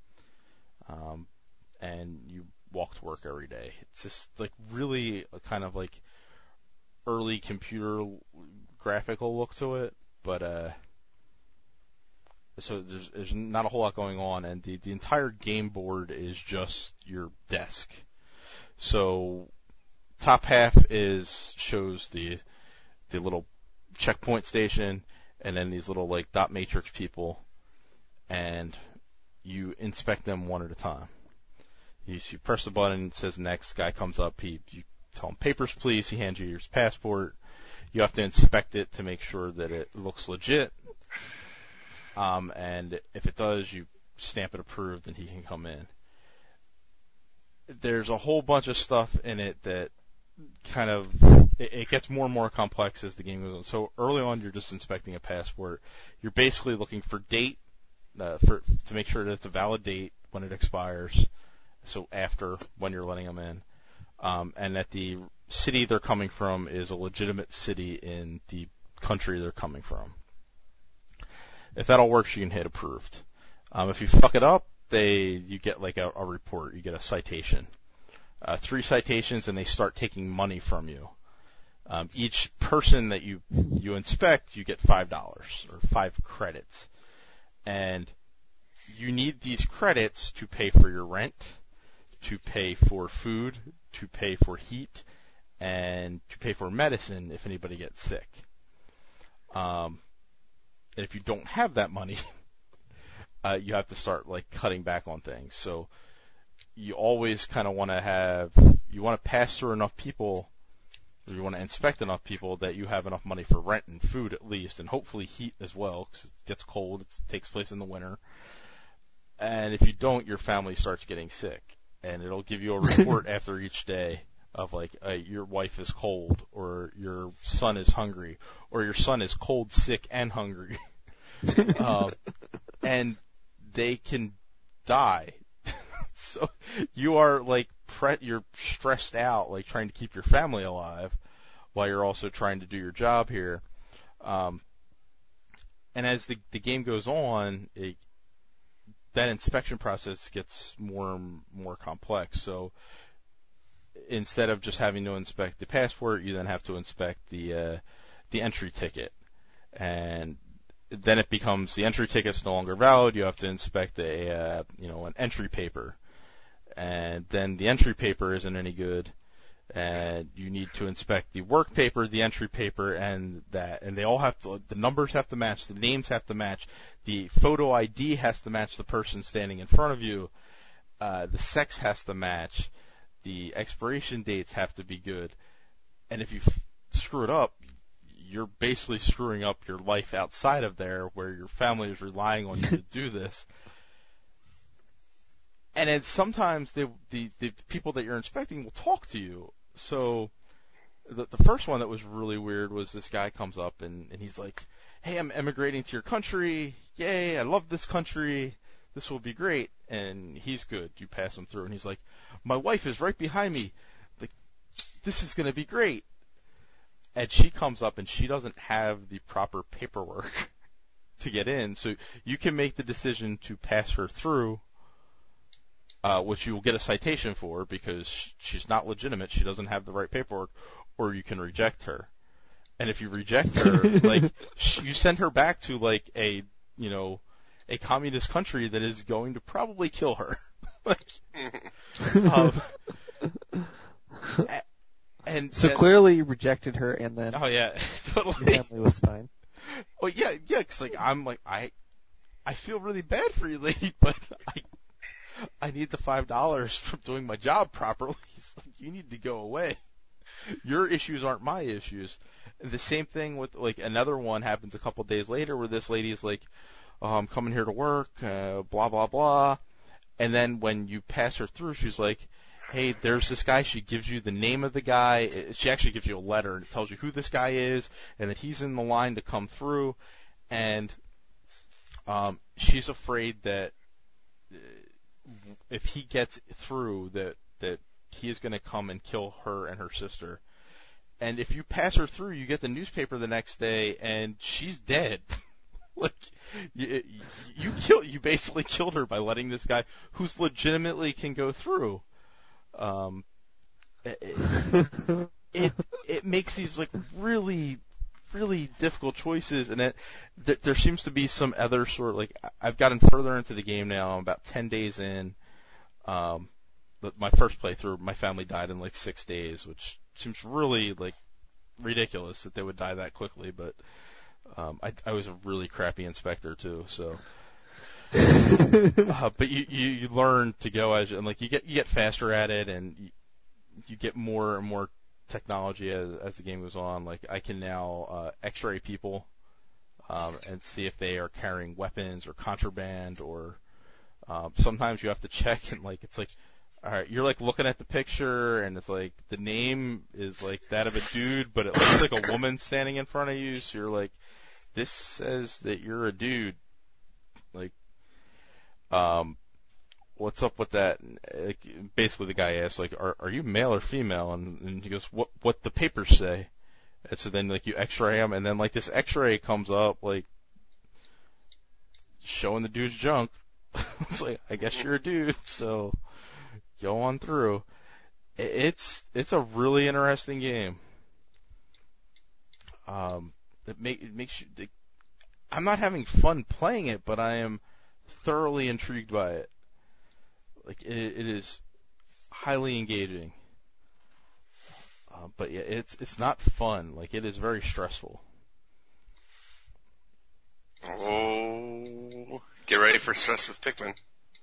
and you walk to work every day. It's just like really a kind of like early computer graphical look to it, but so there's not a whole lot going on, and the entire game board is just your desk. So top half shows the little checkpoint station, and then these little like dot matrix people, and you inspect them one at a time. You press the button, it says next, guy comes up, you tell him papers please, he hands you your passport. You have to inspect it to make sure that it looks legit. And if it does, you stamp it approved and he can come in. There's a whole bunch of stuff in it that kind of, it gets more and more complex as the game goes on. So early on, you're just inspecting a passport. You're basically looking for date, to make sure that it's a valid date when it expires. So after, when you're letting them in. And that the city they're coming from is a legitimate city in the country they're coming from. If that all works, you can hit approved. If you fuck it up, you get like a report. You get a citation. 3 citations, and they start taking money from you. Each person that you inspect, you get $5 or 5 credits. And you need these credits to pay for your rent, to pay for food, to pay for heat, and to pay for medicine if anybody gets sick. And if you don't have that money, you have to start like cutting back on things. So you always kind of want to pass through enough people, or you want to inspect enough people that you have enough money for rent and food at least, and hopefully heat as well, because it gets cold. It takes place in the winter. And if you don't, your family starts getting sick, and it'll give you a report after each day of like, your wife is cold, or your son is hungry, or your son is cold, sick, and hungry. And they can die. So you are like, you're stressed out, like trying to keep your family alive while you're also trying to do your job here. And as the game goes on, that inspection process gets more and more complex. So instead of just having to inspect the passport, you then have to inspect the entry ticket, and then it becomes the entry ticket's no longer valid. You have to inspect an entry paper, and then the entry paper isn't any good, and you need to inspect the work paper, the entry paper, and they all have to. The numbers have to match, the names have to match, the photo ID has to match the person standing in front of you, the sex has to match. The expiration dates have to be good, and if you screw it up, you're basically screwing up your life outside of there, where your family is relying on you to do this. And then sometimes the people that you're inspecting will talk to you. So the first one that was really weird was this guy comes up and he's like, "Hey, I'm emigrating to your country. Yay, I love this country. This will be great." And he's good. You pass him through, and he's like, "My wife is right behind me. Like, this is going to be great." And she comes up, and she doesn't have the proper paperwork to get in. So you can make the decision to pass her through, which you will get a citation for because she's not legitimate. She doesn't have the right paperwork, or you can reject her. And if you reject her, like, you send her back to like a communist country that is going to probably kill her. And
so clearly you rejected her, and then
oh yeah, totally.
Your family was fine.
Well, yeah, because like I feel really bad for you, lady, but I need the $5 from doing my job properly. So you need to go away. Your issues aren't my issues. And the same thing with like another one happens a couple days later, where this lady is like, "Oh, I'm coming here to work, blah blah blah," and then when you pass her through, she's like, "Hey, there's this guy." She gives you the name of the guy. She actually gives you a letter, and it tells you who this guy is and that he's in the line to come through. And she's afraid that if he gets through, that he is going to come and kill her and her sister. And if you pass her through, you get the newspaper the next day, and she's dead. Like, you basically killed her by letting this guy, who's legitimately can go through. It makes these like really, really difficult choices, and there seems to be some other sort of, like, I've gotten further into the game now. I'm about 10 days in. My first playthrough, my family died in like 6 days, which seems really like ridiculous that they would die that quickly. But I was a really crappy inspector too, so. But you learn to go and like you get faster at it, and you get more and more technology as the game goes on. Like, I can now X-ray people and see if they are carrying weapons or contraband, or sometimes you have to check, and like it's like, all right, you're like looking at the picture, and it's like the name is like that of a dude, but it looks like a woman standing in front of you. So you're like, this says that you're a dude. Like, what's up with that? And, basically, the guy asks, like, are you male or female? And he goes, what the papers say. And so then, like, you X-ray him, and then like this X-ray comes up, like, showing the dude's junk. It's like, I guess you're a dude, so go on through. It's a really interesting game. It makes you. I'm not having fun playing it, but I am thoroughly intrigued by it. Like, it is highly engaging. But yeah, it's not fun. Like, it is very stressful.
Oh, get ready for stress with Pikmin.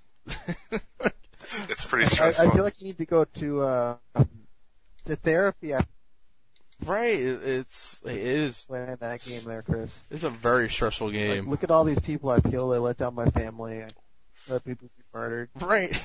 It's pretty stressful.
I feel like you need to go to therapy.
Right, it is
Playing that game there, Chris.
It's a very stressful game.
Like, look at all these people I killed. I let down my family. I let people be murdered.
Right.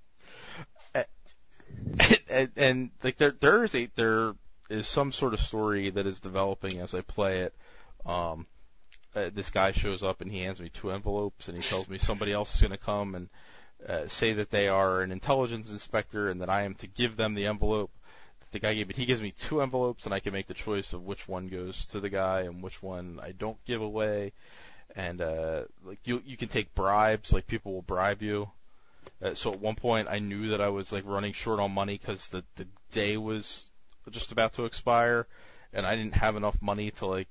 And like there is some sort of story that is developing as I play it. This guy shows up and he hands me 2 envelopes, and he tells me somebody else is going to come and say that they are an intelligence inspector, and that I am to give them the envelope that the guy gave. But he gives me 2 envelopes, and I can make the choice of which one goes to the guy and which one I don't give away. And like you can take bribes, like people will bribe you. So at one point I knew that I was like running short on money because the day was just about to expire, and I didn't have enough money to like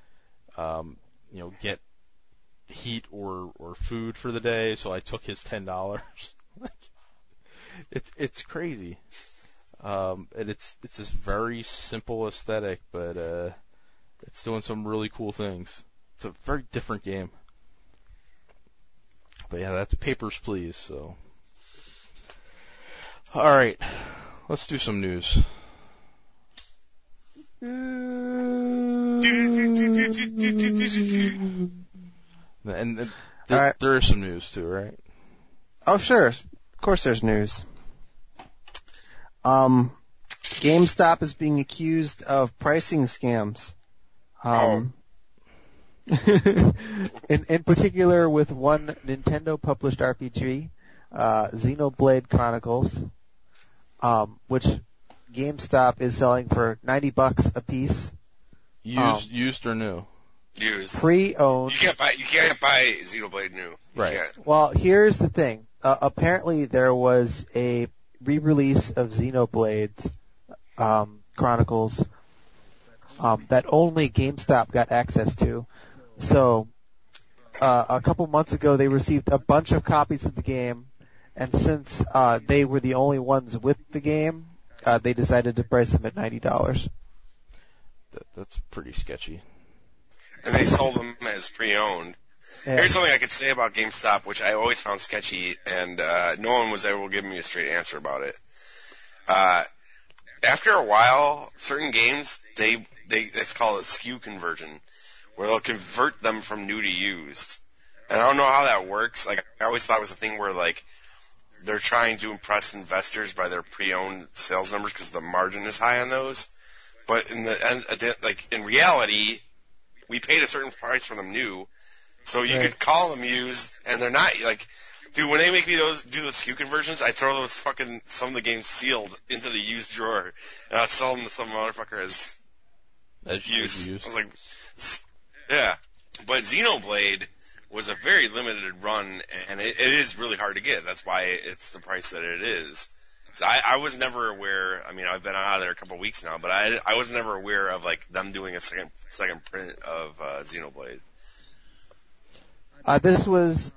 get heat or food for the day, so I took his $10. Like, it's crazy. And it's this very simple aesthetic, but it's doing some really cool things. It's a very different game. But yeah, that's Papers, Please. So, all right, let's do some news. And there is some news too, right?
Oh, sure. Of course there's news. GameStop is being accused of pricing scams. In particular with one Nintendo-published RPG, Xenoblade Chronicles, which GameStop is selling for $90 a piece.
Used or new?
Used.
Pre-owned.
You can't buy Xenoblade new.
Right.
Can't.
Well, here's the thing. Apparently there was a re-release of Xenoblade Chronicles that only GameStop got access to. So a couple months ago they received a bunch of copies of the game, and since they were the only ones with the game, they decided to price them at $90.
That's pretty sketchy.
And they sold them as pre-owned.
Yeah.
Here's something I could say about GameStop, which I always found sketchy, and no one was able to give me a straight answer about it. After a while, certain games, it's called a SKU conversion, where they'll convert them from new to used. And I don't know how that works. Like, I always thought it was a thing where, like, they're trying to impress investors by their pre-owned sales numbers because the margin is high on those. But in reality, we paid a certain price for them new, so you could call them used, and they're not, like, dude, when they make me do those SKU conversions, I throw those some of the games sealed into the used drawer, and I'll sell them to some motherfucker as used. I was like, yeah. But Xenoblade was a very limited run, and it is really hard to get. That's why it's the price that it is. So I was never aware. I mean, I've been out of there a couple of weeks now, but I was never aware of like them doing a second print of Xenoblade.
This was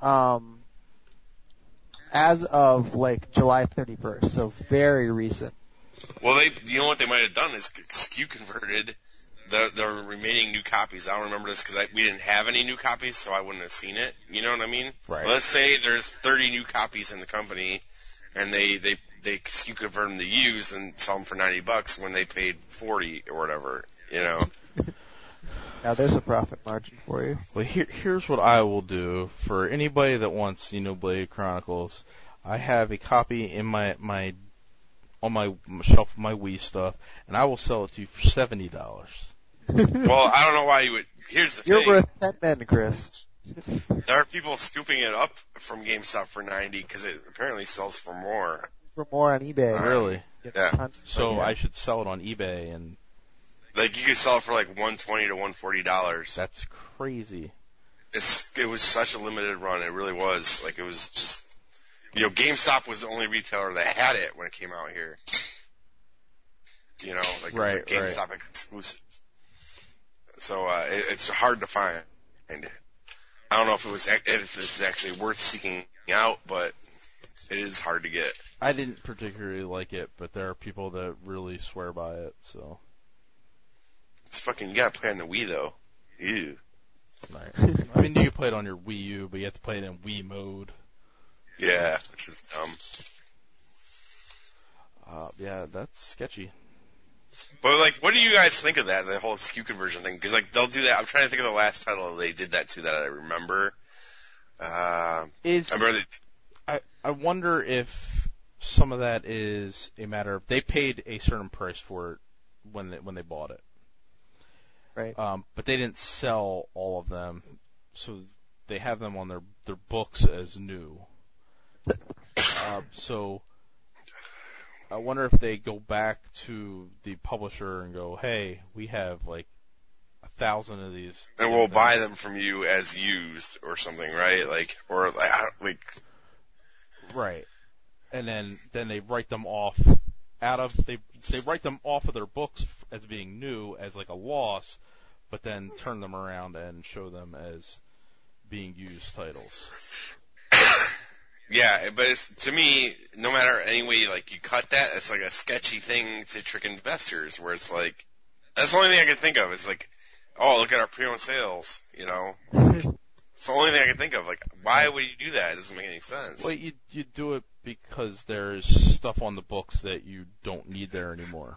as of like July 31st, so very recent.
Well, you know what they might have done is SKU converted the remaining new copies. I don't remember this because we didn't have any new copies, so I wouldn't have seen it. You know what I mean?
Right.
Let's say there's 30 new copies in the company, and they SKU convert them to used and sell them for $90 when they paid 40 or whatever. You know.
Now there's a profit margin for you.
Well, here's what I will do for anybody that wants Xenoblade Chronicles. I have a copy in my on my shelf of my Wii stuff, and I will sell it to you for $70.
Well, I don't know why you would. Here's the
You're
thing.
worth 10 men, Chris.
There are people scooping it up from GameStop for 90 because it apparently sells for more.
For more on eBay.
Really?
Yeah.
So I should sell it on eBay, and
Like you could sell it for like $120 to $140.
that's crazy.
It was such a limited run. It really was. Like it was just, you know, GameStop was the only retailer that had it when it came out here. You know, like
Right,
it was a GameStop exclusive. So it's hard to find. I don't know if it's actually worth seeking out, but it is hard to get.
I didn't particularly like it, but there are people that really swear by it. So
It's fucking. You gotta play on the Wii though. Ew.
right. I mean, you can play it on your Wii U, but you have to play it in Wii mode.
Yeah, which is dumb.
Yeah, that's sketchy.
But like, what do you guys think of that? The whole SKU conversion thing? Because like they'll do that. I'm trying to think of the last title they did that to that I remember. I remember
I wonder if some of that is a matter of they paid a certain price for it when they bought it.
Right.
But they didn't sell all of them, so they have them on their books as new. So I wonder if they go back to the publisher and go, "Hey, we have like 1,000 of these,
and we'll buy them from you as used or something, right? Like, or like,
right?" And then they write them off they write them off of their books as being new as like a loss, but then turn them around and show them as being used titles.
Yeah, but to me, no matter any way like you cut that, it's like a sketchy thing to trick investors. Where it's like, that's the only thing I can think of. Is like, oh, look at our pre-owned sales. You know, it's the only thing I can think of. Like, why would you do that? It doesn't make any sense.
Well, you do it because there's stuff on the books that you don't need there anymore.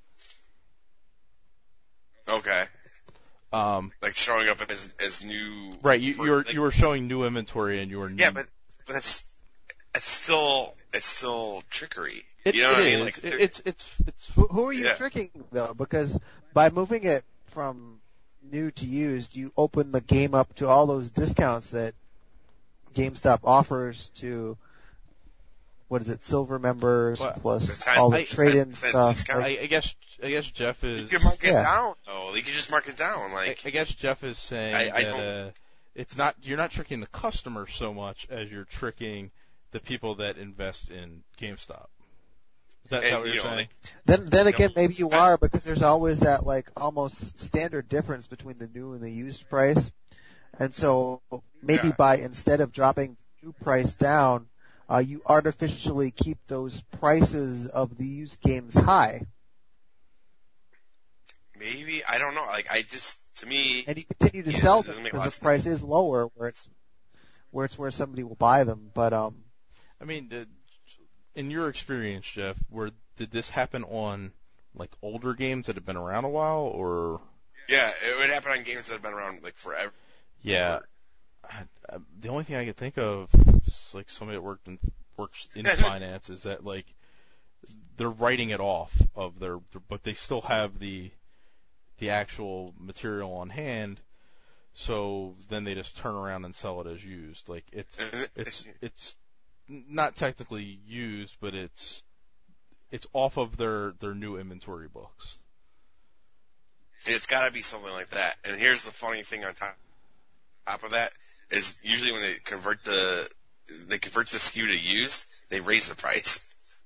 Okay. Like showing up as new.
Right. You were showing new inventory and you were new.
Yeah, but it's still trickery. You know what I mean? Like,
it's who are you tricking though? Because by moving it from new to used, you open the game up to all those discounts that GameStop offers to, what is it, silver members plus all the trade-in stuff.
I guess Jeff is.
You can mark it down. Oh, you can just mark it down. Like
I guess Jeff is saying that it's not, you're not tricking the customer so much as you're tricking the people that invest in GameStop. Is that what you're saying?
Then again, maybe you are, because there's always that like almost standard difference between the new and the used price. And so maybe instead of dropping the new price down, you artificially keep those prices of the used games high.
Maybe, I don't know. Like, to me.
And you continue to sell them because the price is lower where it's where somebody will buy them. But,
I mean, in your experience, Jeff, did this happen on like older games that have been around a while, or?
Yeah, it would happen on games that have been around like forever.
Yeah. The only thing I could think of is like somebody that works in finance is that like they're writing it off of but they still have the actual material on hand, so then they just turn around and sell it as used. Like it's not technically used, but it's off of their new inventory books.
It's got to be something like that. And here's the funny thing on top top of that is usually when they convert the SKU to used, they raise the price.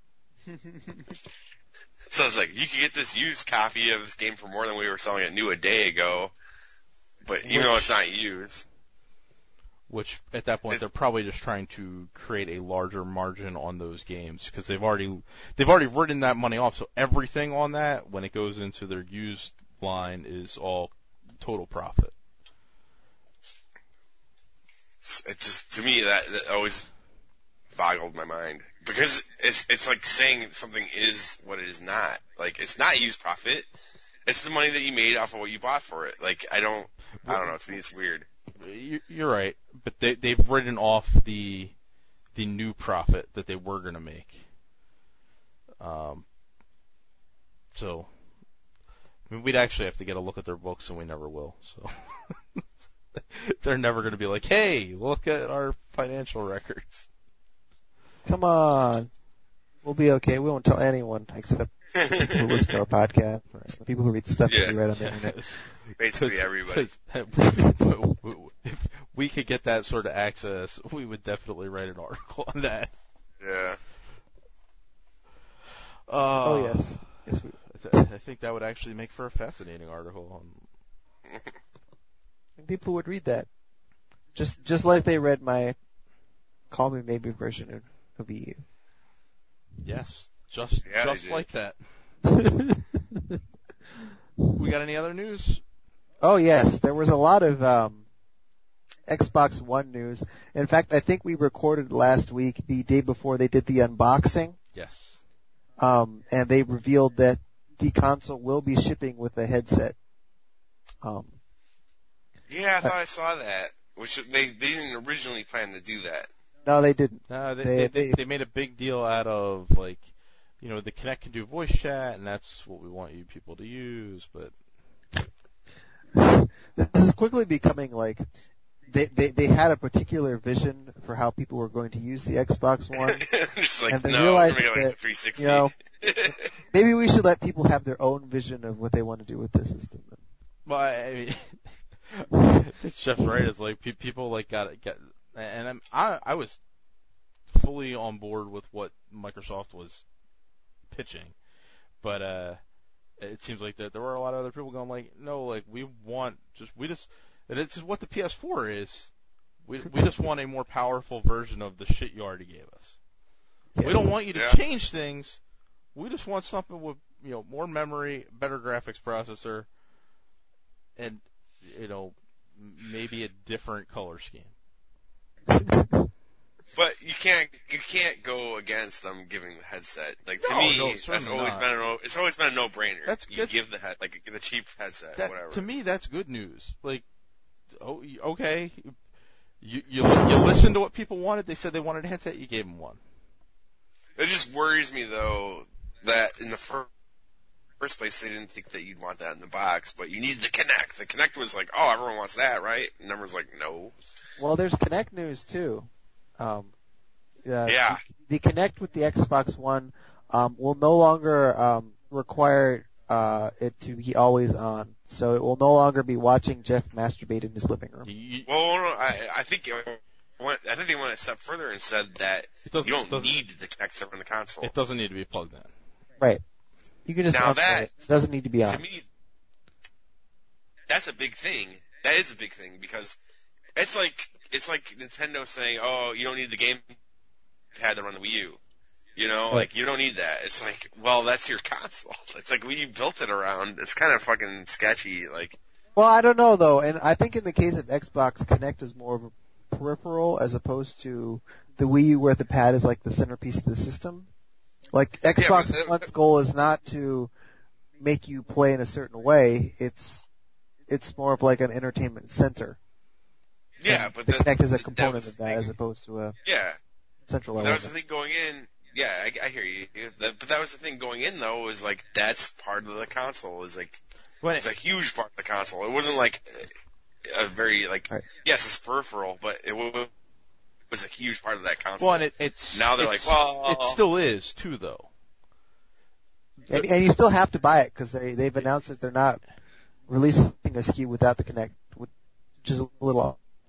So it's like, you can get this used copy of this game for more than we were selling it new a day ago, but even though it's not used.
Which, at that point, they're probably just trying to create a larger margin on those games, because they've already written that money off, so everything on that, when it goes into their used line, is all total profit.
It just, to me, that always boggled my mind. Because it's like saying something is what it is not. Like, it's not used profit. It's the money that you made off of what you bought for it. Like, I don't know. To me, it's weird.
You're right, but they've written off the new profit that they were going to make. So, I mean, we'd actually have to get a look at their books, and we never will. So, they're never going to be like, "Hey, look at our financial records."
Come on. We'll be okay. We won't tell anyone except people who listen to our podcast, the people who read stuff that we read on the internet.
Basically everybody.
If we could get that sort of access, we would definitely write an article on that.
Yeah.
Oh, yes. Yes,
I think that would actually make for a fascinating article.
And people would read that. Just like they read my Call Me Maybe version of EU.
Yes, just like that. We got any other news?
Oh yes, there was a lot of Xbox One news. In fact, I think we recorded last week the day before they did the unboxing.
Yes.
And they revealed that the console will be shipping with a headset.
Yeah, I thought I saw that. Which they didn't originally plan to do that.
No, they didn't.
No, they made a big deal out of, like, you know, the Kinect can do voice chat, and that's what we want you people to use, but...
This is quickly becoming like, they had a particular vision for how people were going to use the Xbox One.
Just like,
and they
no,
realized
we're going to
that,
make it 360.
you know, maybe we should let people have their own vision of what they want to do with this system.
Well, I mean, I think Chef's right. It's like people like got, and I was fully on board with what Microsoft was pitching, but it seems like that there were a lot of other people going like, no, like and it's what the PS4 is. We just want a more powerful version of the shit you already gave us. Yes. We don't want you to change things. We just want something with, you know, more memory, better graphics processor, and, you know, maybe a different color scheme.
But you can't go against them giving the headset. Like, to me, that's always it's always been a no-brainer.
That's
you give the cheap headset, whatever.
To me, that's good news. Like, okay, you listened to what people wanted. They said they wanted a headset. You gave them one.
It just worries me though that in the first place they didn't think that you'd want that in the box, but you need the Kinect. The Kinect was like, oh, everyone wants that, right? And everyone's like, no.
Well, there's Kinect news too.
Yeah.
The Kinect with the Xbox One will no longer require it to be always on. So it will no longer be watching Jeff masturbate in his living room.
Well, no, I think they went a step further and said that you don't need the Kinect on the console.
It doesn't need to be plugged in.
Right. You can just
now that
it. It doesn't need to be on.
To me, that's a big thing. That is a big thing because it's like Nintendo saying, "Oh, you don't need the gamepad to run the Wii U." You know,
right.
Like you don't need that. It's like, well, that's your console. It's like you built it around. It's kind of fucking sketchy. Like,
well, I don't know though, and I think in the case of Xbox, Kinect is more of a peripheral as opposed to the Wii U, where the pad is like the centerpiece of the system. Like Xbox One's goal is not to make you play in a certain way. It's more of like an entertainment center.
Yeah,
and
but
the Kinect is a component of that as opposed to a central element.
That was the thing going in. Yeah, I hear you. But that was the thing going in though, was like that's part of the console. Is like it's a huge part of the console. It wasn't like a very like yes, it's peripheral, but it was a huge part of that console.
Well, and it's
now they're like, well,
it still is too, though.
And you still have to buy it because they've announced that they're not releasing a SKU without the Kinect, which is a little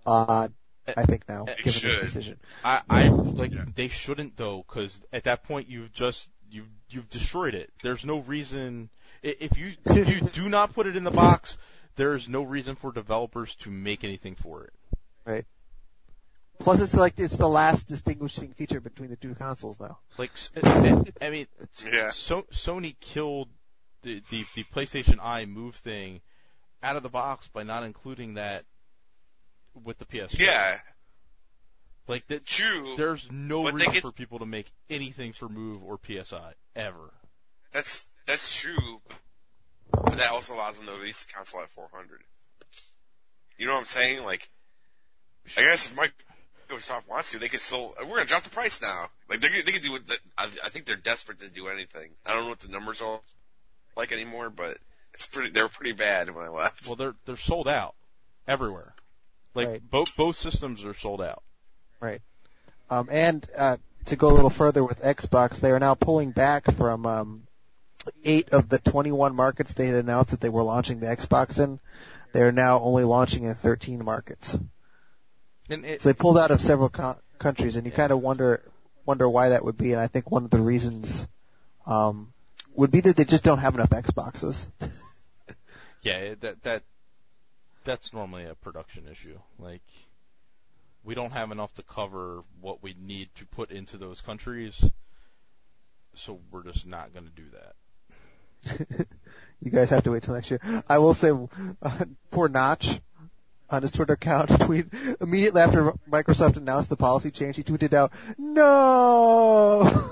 odd, I think now,
It
given
should.
this decision.
They shouldn't though, because at that point you've destroyed it. There's no reason if you do not put it in the box, there's no reason for developers to make anything for it.
Right. Plus, it's the last distinguishing feature between the two consoles now.
I mean,
Yeah.
Sony killed the PlayStation Eye Move thing out of the box by not including that with the PS4.
Yeah.
Like that.
True.
There's no
But
reason for people to make anything for Move or PSI ever.
That's true. But that also allows them to release the console at 400. You know what I'm saying? Like, I guess if Microsoft wants to, they could still. We're gonna drop the price now. Like they could do it. I think they're desperate to do anything. I don't know what the numbers are like anymore, but they were pretty bad when I left.
Well, they're sold out everywhere. Like
Right.
both systems are sold out.
Right. And to go a little further with Xbox, they are now pulling back from 8 of the 21 markets they had announced that they were launching the Xbox in. They are now only launching in 13 markets.
And
So they pulled out of several countries, and you kind of wonder why that would be. And I think one of the reasons would be that they just don't have enough Xboxes.
yeah, that's normally a production issue. Like, we don't have enough to cover what we need to put into those countries, so we're just not going to do that.
You guys have to wait till next year. I will say, poor Notch on his Twitter account tweeted immediately after Microsoft announced the policy change. He tweeted out, "No."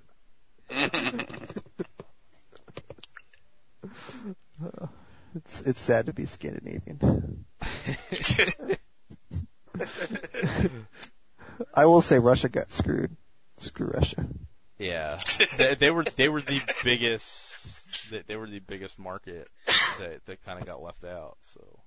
It's sad to be Scandinavian. I will say Russia got screwed. Screw Russia.
Yeah, they were the biggest. They were the biggest market that kind of got left out. So,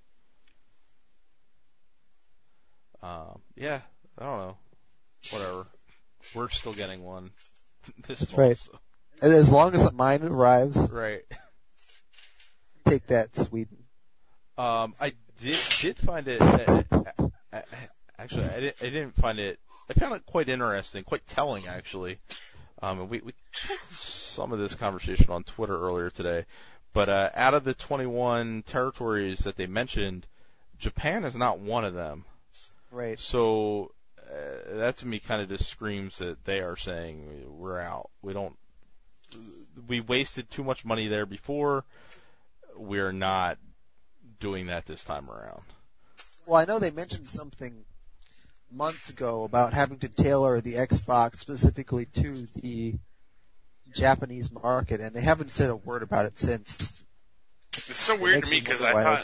yeah, I don't know. Whatever. We're still getting one this
That's
month.
right.
So.
And as long as mine arrives,
Right.
take that, Sweden.
I did find it. Actually, I didn't find it. I found it quite interesting, quite telling, actually. We had some of this conversation on Twitter earlier today. But out of the 21 territories that they mentioned, Japan is not one of them.
Right.
So that to me kind of just screams that they are saying we're out. We wasted too much money there before. We're not doing that this time around.
Well, I know they mentioned something months ago about having to tailor the Xbox specifically to the Japanese market, and they haven't said a word about it since.
It's so weird to me because I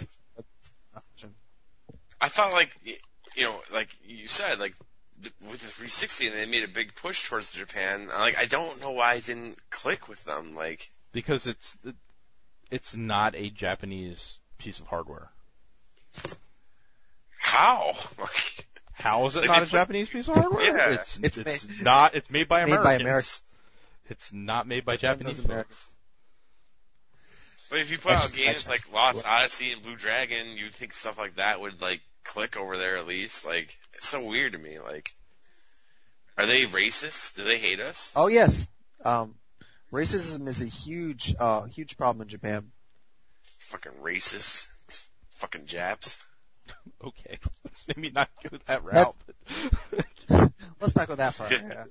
thought like, you know, like you said, like with the 360, and they made a big push towards Japan. Like, I don't know why it didn't click with them. Like,
because it's not a Japanese piece of hardware.
how?
How is it
Like
not a Japanese piece of hardware?
Yeah.
It's not. It's made by Americans.
Americans.
It's not made by Japanese folks.
Americans.
But if you put out games like Lost Odyssey and Blue Dragon, you'd think stuff like that would like click over there at least. Like, it's so weird to me. Like, are they racist? Do they hate us?
Oh yes, racism is a huge problem in Japan.
Fucking racist. Fucking Japs.
Okay, maybe not go that route.
Let's not go that far. Yeah.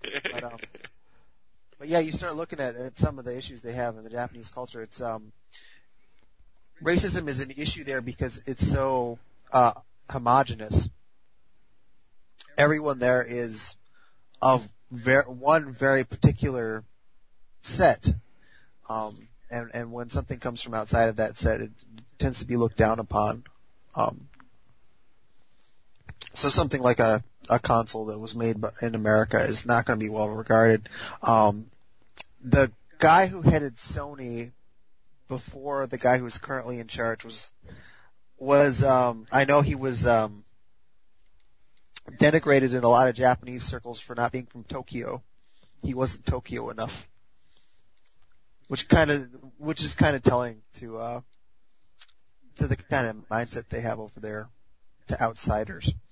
But yeah, you start looking at some of the issues they have in the Japanese culture. It's racism is an issue there because it's so homogenous. Everyone there is of one very particular set, and when something comes from outside of that set, it tends to be looked down upon. So something like a console that was made in America is not going to be well regarded. The guy who headed Sony before the guy who's currently in charge was I know he was denigrated in a lot of Japanese circles for not being from Tokyo. He wasn't Tokyo enough, which is kind of telling to the kind of mindset they have over there to outsiders.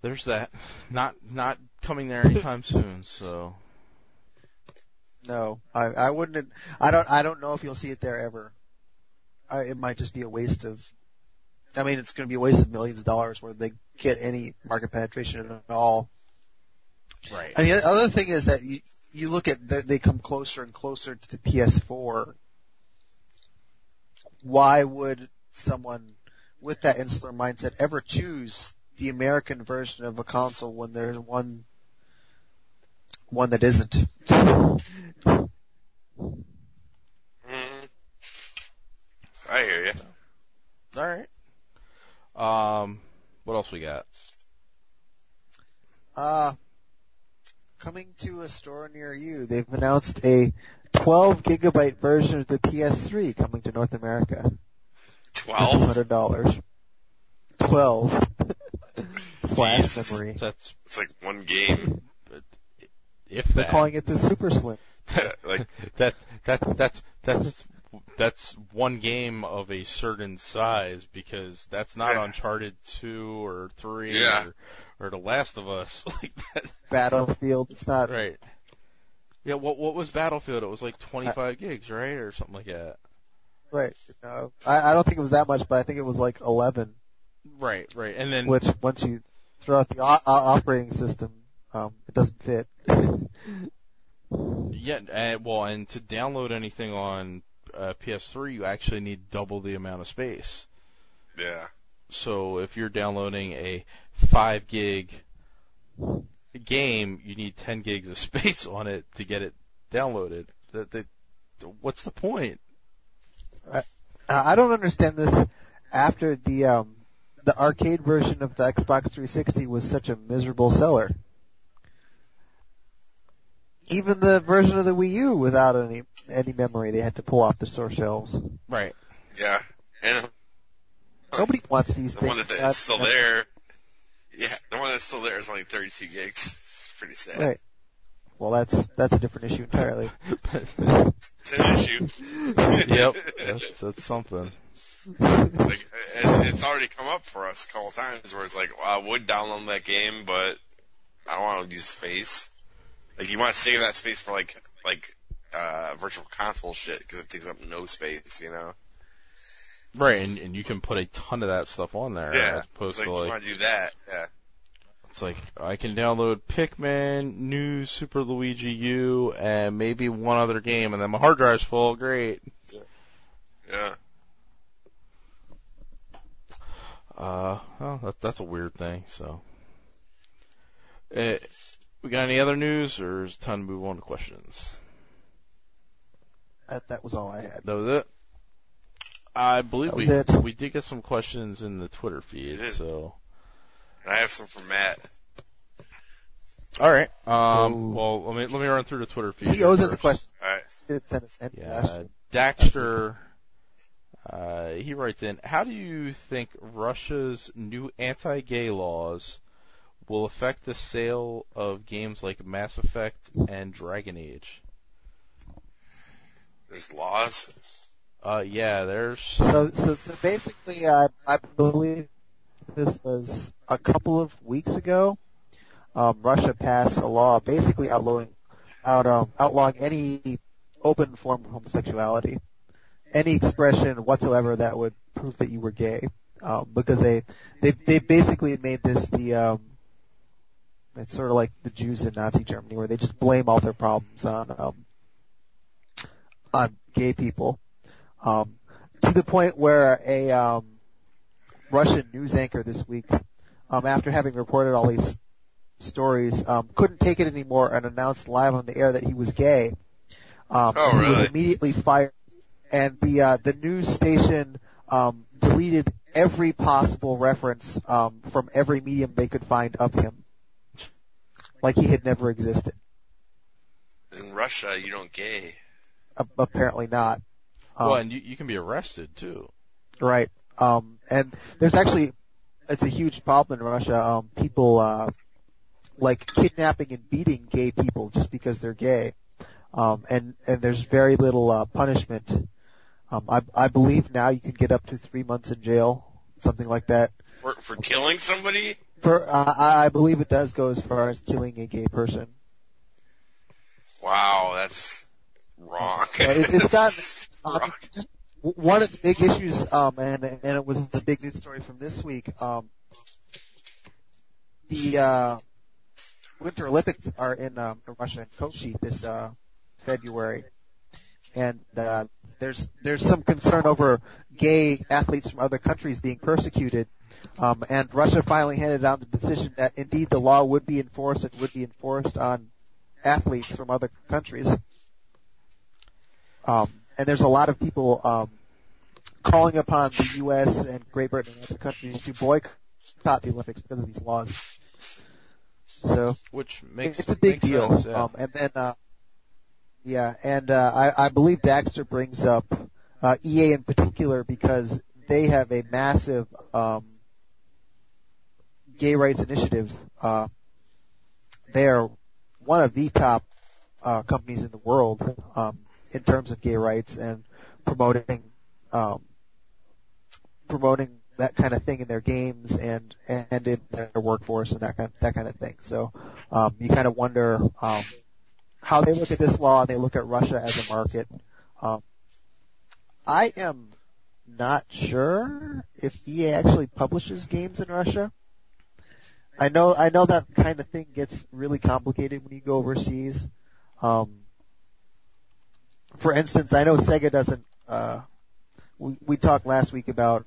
there's that. Not coming there anytime soon. So
No, I wouldn't. I don't know if you'll see it there ever. It might just be a waste of. I mean, it's going to be a waste of millions of dollars where they get any market penetration at all.
right.
I mean, the other thing is that you look at they come closer and closer to the PS4. Why would someone with that insular mindset ever choose the American version of a console when there's one that isn't?
Mm. I hear you.
All right. What else we got?
Coming to a store near you, they've announced a 12 gigabyte version of the PS3 coming to North America.
12?
$200. 12. Flash
Jesus.
memory.
That's
It's like one game.
if
They're
that.
calling it the Super Slim.
Like,
that's one game of a certain size because that's not
Yeah.
Uncharted 2 or 3
Yeah.
or The Last of Us like that.
Battlefield. It's not.
Right. Yeah, what was Battlefield? It was like 25 gigs, right? Or something like that.
Right. No, I don't think it was that much, but I think it was like 11.
Right. And then
Which once you throw out the operating system, it doesn't fit.
yeah, and to download anything on PS3, you actually need double the amount of space.
yeah.
So if you're downloading a 5 gig game, you need 10 gigs of space on it to get it downloaded. What's the point?
I don't understand this. After the arcade version of the Xbox 360 was such a miserable seller. Even the version of the Wii U without any memory, they had to pull off the store shelves.
Right.
Yeah. And
Nobody wants these
the
things.
one that's still there, yeah, the one that's still there is only 32 gigs. It's pretty sad.
Right. Well, that's a different issue entirely.
It's an issue.
Yep. That's something.
Like, it's already come up for us a couple times where it's like, well, I would download that game, but I don't want to use space. Like, you want to save that space for like virtual console shit because it takes up no space, you know?
Right, and you can put a ton of that stuff on there.
Yeah.
As opposed
It's like,
to
you
like,
want to do that, yeah.
it's like, I can download Pikmin, New Super Luigi U, and maybe one other game, and then my hard drive's full. Great.
Yeah.
Well, that's a weird thing, so. We got any other news, or is it time to move on to questions?
That was all I had.
That was it? I believe
That was it.
we did get some questions in the Twitter feed,
We did.
so.
And I have some from Matt.
Alright,
Oh.
well, let me run through the Twitter feed.
He owes us a
first.
question.
Alright.
Send us
Yeah, Daxter, he writes in, how do you think Russia's new anti-gay laws will affect the sale of games like Mass Effect and Dragon Age?
There's laws.
Yeah, there's...
So basically, I believe this was a couple of weeks ago. Russia passed a law basically outlawing any open form of homosexuality, any expression whatsoever that would prove that you were gay, because they basically made this it's sort of like the Jews in Nazi Germany, where they just blame all their problems on gay people. To the point where a Russian news anchor this week, after having reported all these stories, couldn't take it anymore and announced live on the air that he was gay. He
really?
was immediately fired, and the news station deleted every possible reference from every medium they could find of him, like he had never existed.
In Russia, you don't gay.
Apparently not.
Well, and you can be arrested, too.
Right. And there's actually, it's a huge problem in Russia. People, like kidnapping and beating gay people just because they're gay. And there's very little, punishment. I believe now you can get up to 3 months in jail, something like that.
For killing somebody?
I believe it does go as far as killing a gay person.
Wow, that's wrong.
It's got
wrong.
one of the big issues, and it was the big news story from this week. The Winter Olympics are in Russia and Sochi this February, and there's some concern over gay athletes from other countries being persecuted. And Russia finally handed down the decision that indeed the law would be enforced. It would be enforced on athletes from other countries. And there's a lot of people calling upon the U.S. and Great Britain and other countries to boycott the Olympics because of these laws. So,
which makes
it's a big deal.
Sense, yeah.
I believe Daxter brings up EA in particular because they have a massive gay rights initiative. They are one of the top companies in the world in terms of gay rights and promoting that kind of thing in their games and in their workforce and that kind of thing. So you kind of wonder how they look at this law and they look at Russia as a market. I am not sure if EA actually publishes games in Russia. I know that kind of thing gets really complicated when you go overseas. For instance, I know Sega doesn't. We talked last week about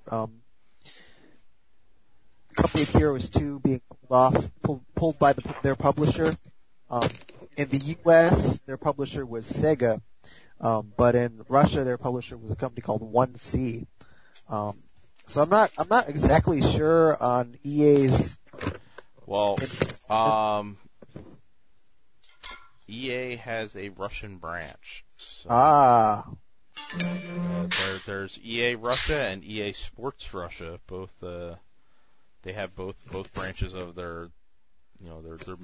Company of Heroes 2 being pulled by their publisher. In the U.S., their publisher was Sega, but in Russia, their publisher was a company called 1C. So I'm not exactly sure on EA's.
Well, EA has a Russian branch. So, there's EA Russia and EA Sports Russia. Both they have both branches of their their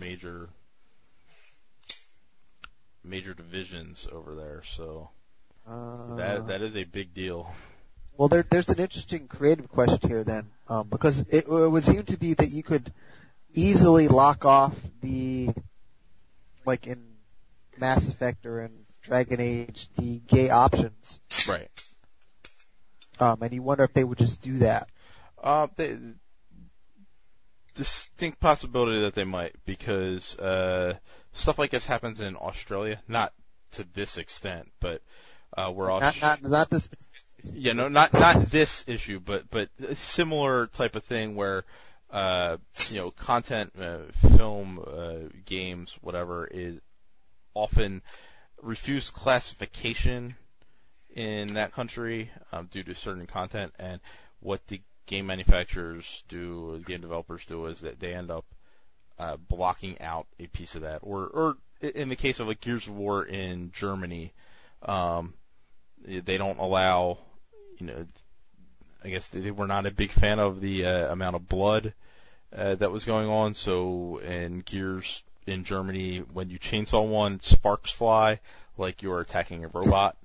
major divisions over there. So that is a big deal.
Well, there's an interesting creative question here then, because it would seem to be that you could easily lock off like in Mass Effect or in Dragon Age, the gay options.
Right.
And you wonder if they would just do that.
Distinct possibility that they might, because stuff like this happens in Australia, not to this extent, but where
not this.
Yeah, no, not this issue, but a similar type of thing where content, film, games, whatever, is often refused classification in that country due to certain content, and what the game manufacturers do, or the game developers do, is that they end up blocking out a piece of that. Or in the case of like Gears of War in Germany, they don't allow, I guess they were not a big fan of the amount of blood that was going on. So in Gears in Germany, when you chainsaw one, sparks fly like you're attacking a robot.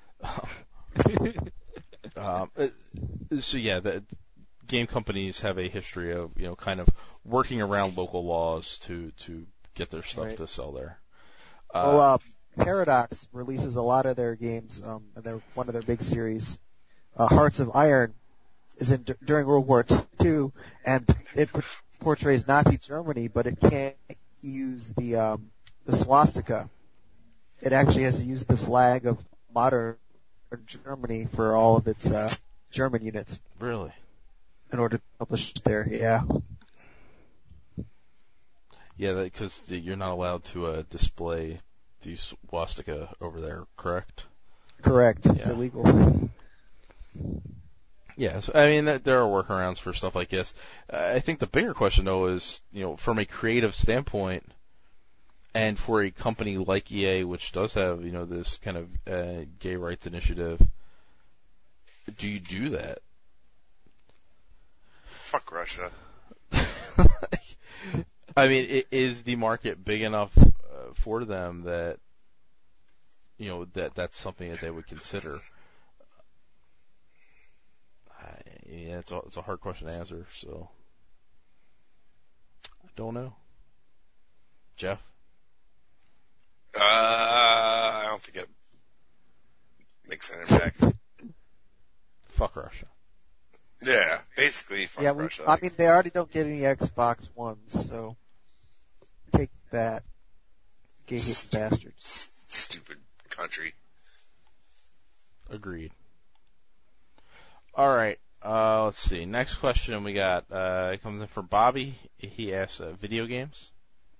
So yeah, the game companies have a history of kind of working around local laws to get their stuff to sell there.
Paradox releases a lot of their games, and they're one of their big series. Hearts of Iron is during World War II, and it portrays Nazi Germany, but it can't use the swastika. It actually has to use the flag of modern Germany for all of its German units.
Really?
In order to publish there, yeah.
Yeah, because you're not allowed to display the swastika over there, correct?
Correct.
Yeah.
It's illegal.
Yeah, so, I mean, there are workarounds for stuff like this. I think the bigger question, though, is, from a creative standpoint, and for a company like EA, which does have, this kind of gay rights initiative, do you do that?
Fuck Russia.
I mean, is the market big enough for them that, that's something that they would consider? Yeah, it's a hard question to answer. So, Don't know. Jeff?
I don't think it makes an impact.
Fuck Russia.
Yeah, basically, fuck
Yeah,
Russia.
I mean, they already don't get any Xbox Ones, so take that, gay-hating bastards.
Stupid country.
Agreed. Alright, let's see. Next question we got, it comes in from Bobby. He asks, video games?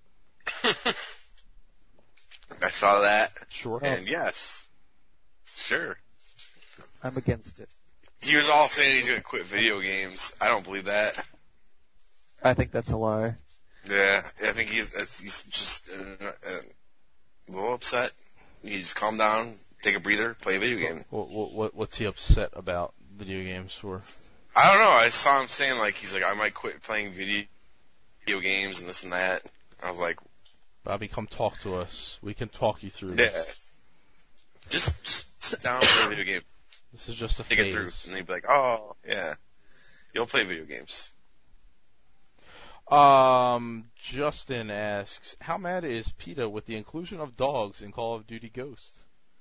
I saw that,
Sure.
and yes. Sure.
I'm against it.
He was all saying he's gonna quit video games. I don't believe that.
I think that's a lie.
Yeah, I think he's just a little upset. You just calm down, take a breather, play a video game.
What's he upset about video games for?
I don't know. I saw him saying he's like, I might quit playing video games and this and that. I was like,
Bobby, come talk to us. We can talk you through
yeah.
this.
Just sit down and play a video game.
This is just a
Take it through.
phase.
And he'd be like, oh, yeah. You'll play video games.
Justin asks, how mad is PETA with the inclusion of dogs in Call of Duty Ghost?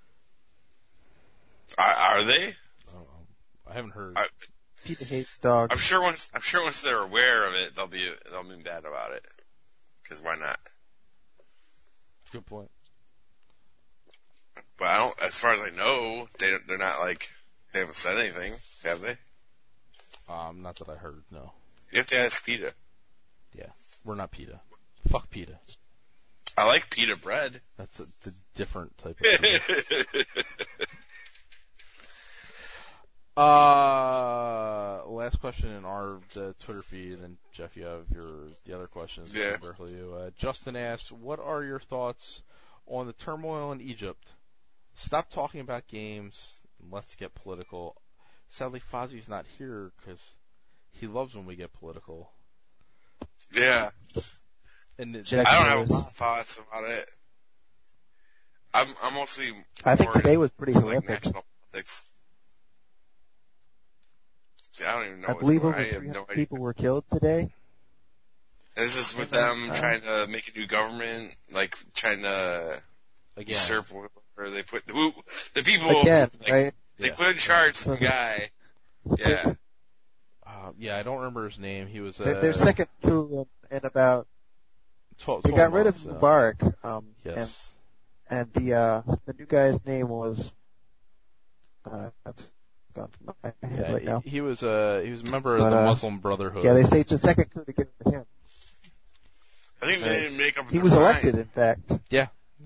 Are they?
I haven't heard.
PETA hates dogs.
I'm sure once they're aware of it, they'll be bad about it. Because why not?
Good point.
But as far as I know, they're not they haven't said anything, have they?
Not that I heard, no.
You have to ask PETA.
Yeah, we're not PETA. Fuck PETA.
I like pita bread.
That's a different type of food. Last question in the Twitter feed, and Jeff, you have the other questions.
Yeah.
Directly to you. Justin asks, what are your thoughts on the turmoil in Egypt? Stop talking about games and let's get political. Sadly, Fozzie's not here because he loves when we get political.
Yeah.
And
I don't have a lot of thoughts about it. I'm mostly.
I think
more
today was pretty
into,
horrific.
national politics. Yeah, I don't even know.
I
what's
believe
going
over
on. I have
300
no idea.
people were killed today.
This is with them trying to make a new government, trying to
Again.
usurp where they put the people.
Again, right?
They
Yeah.
put in charge some guy. Yeah.
Yeah, I don't remember his name. He was
Their second coup in about
12
they got rid of
months,
Mubarak.
Yes.
And the new guy's name was that's gone from my head
Yeah,
right now.
he was a member of
But,
the Muslim Brotherhood.
Yeah, they staged a second coup to get rid of him.
I think they didn't make up.
He was elected, in fact.
Yeah.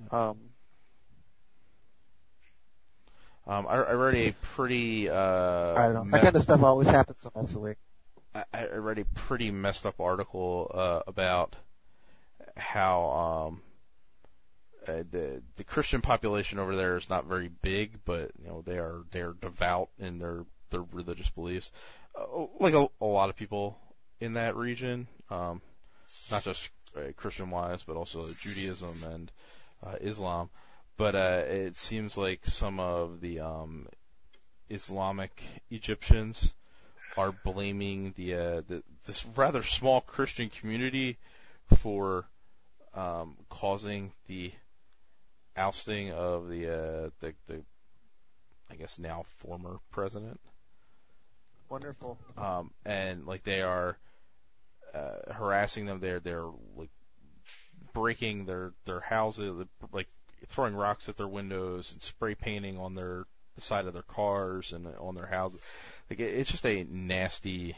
I read a pretty
I don't know. That kind of stuff always happens so messily.
I read a pretty messed up article about how the Christian population over there is not very big, but they are devout in their religious beliefs, like a lot of people in that region, not just Christian wise, but also Judaism and Islam. But it seems like some of the Islamic Egyptians are blaming this rather small Christian community for causing the ousting of the I guess now former president.
Wonderful.
And they are harassing them. They're breaking their houses, throwing rocks at their windows and spray painting on the side of their cars and on their houses. It's just a nasty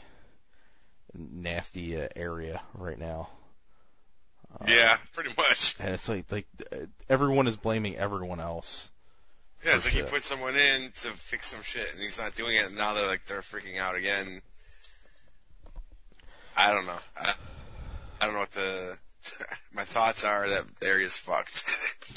area right now.
Yeah, pretty much.
And it's like everyone is blaming everyone else.
Yeah, it's like you put someone in to fix some shit and he's not doing it, and now they're freaking out again. I don't know. I don't know what my thoughts are. That area's fucked.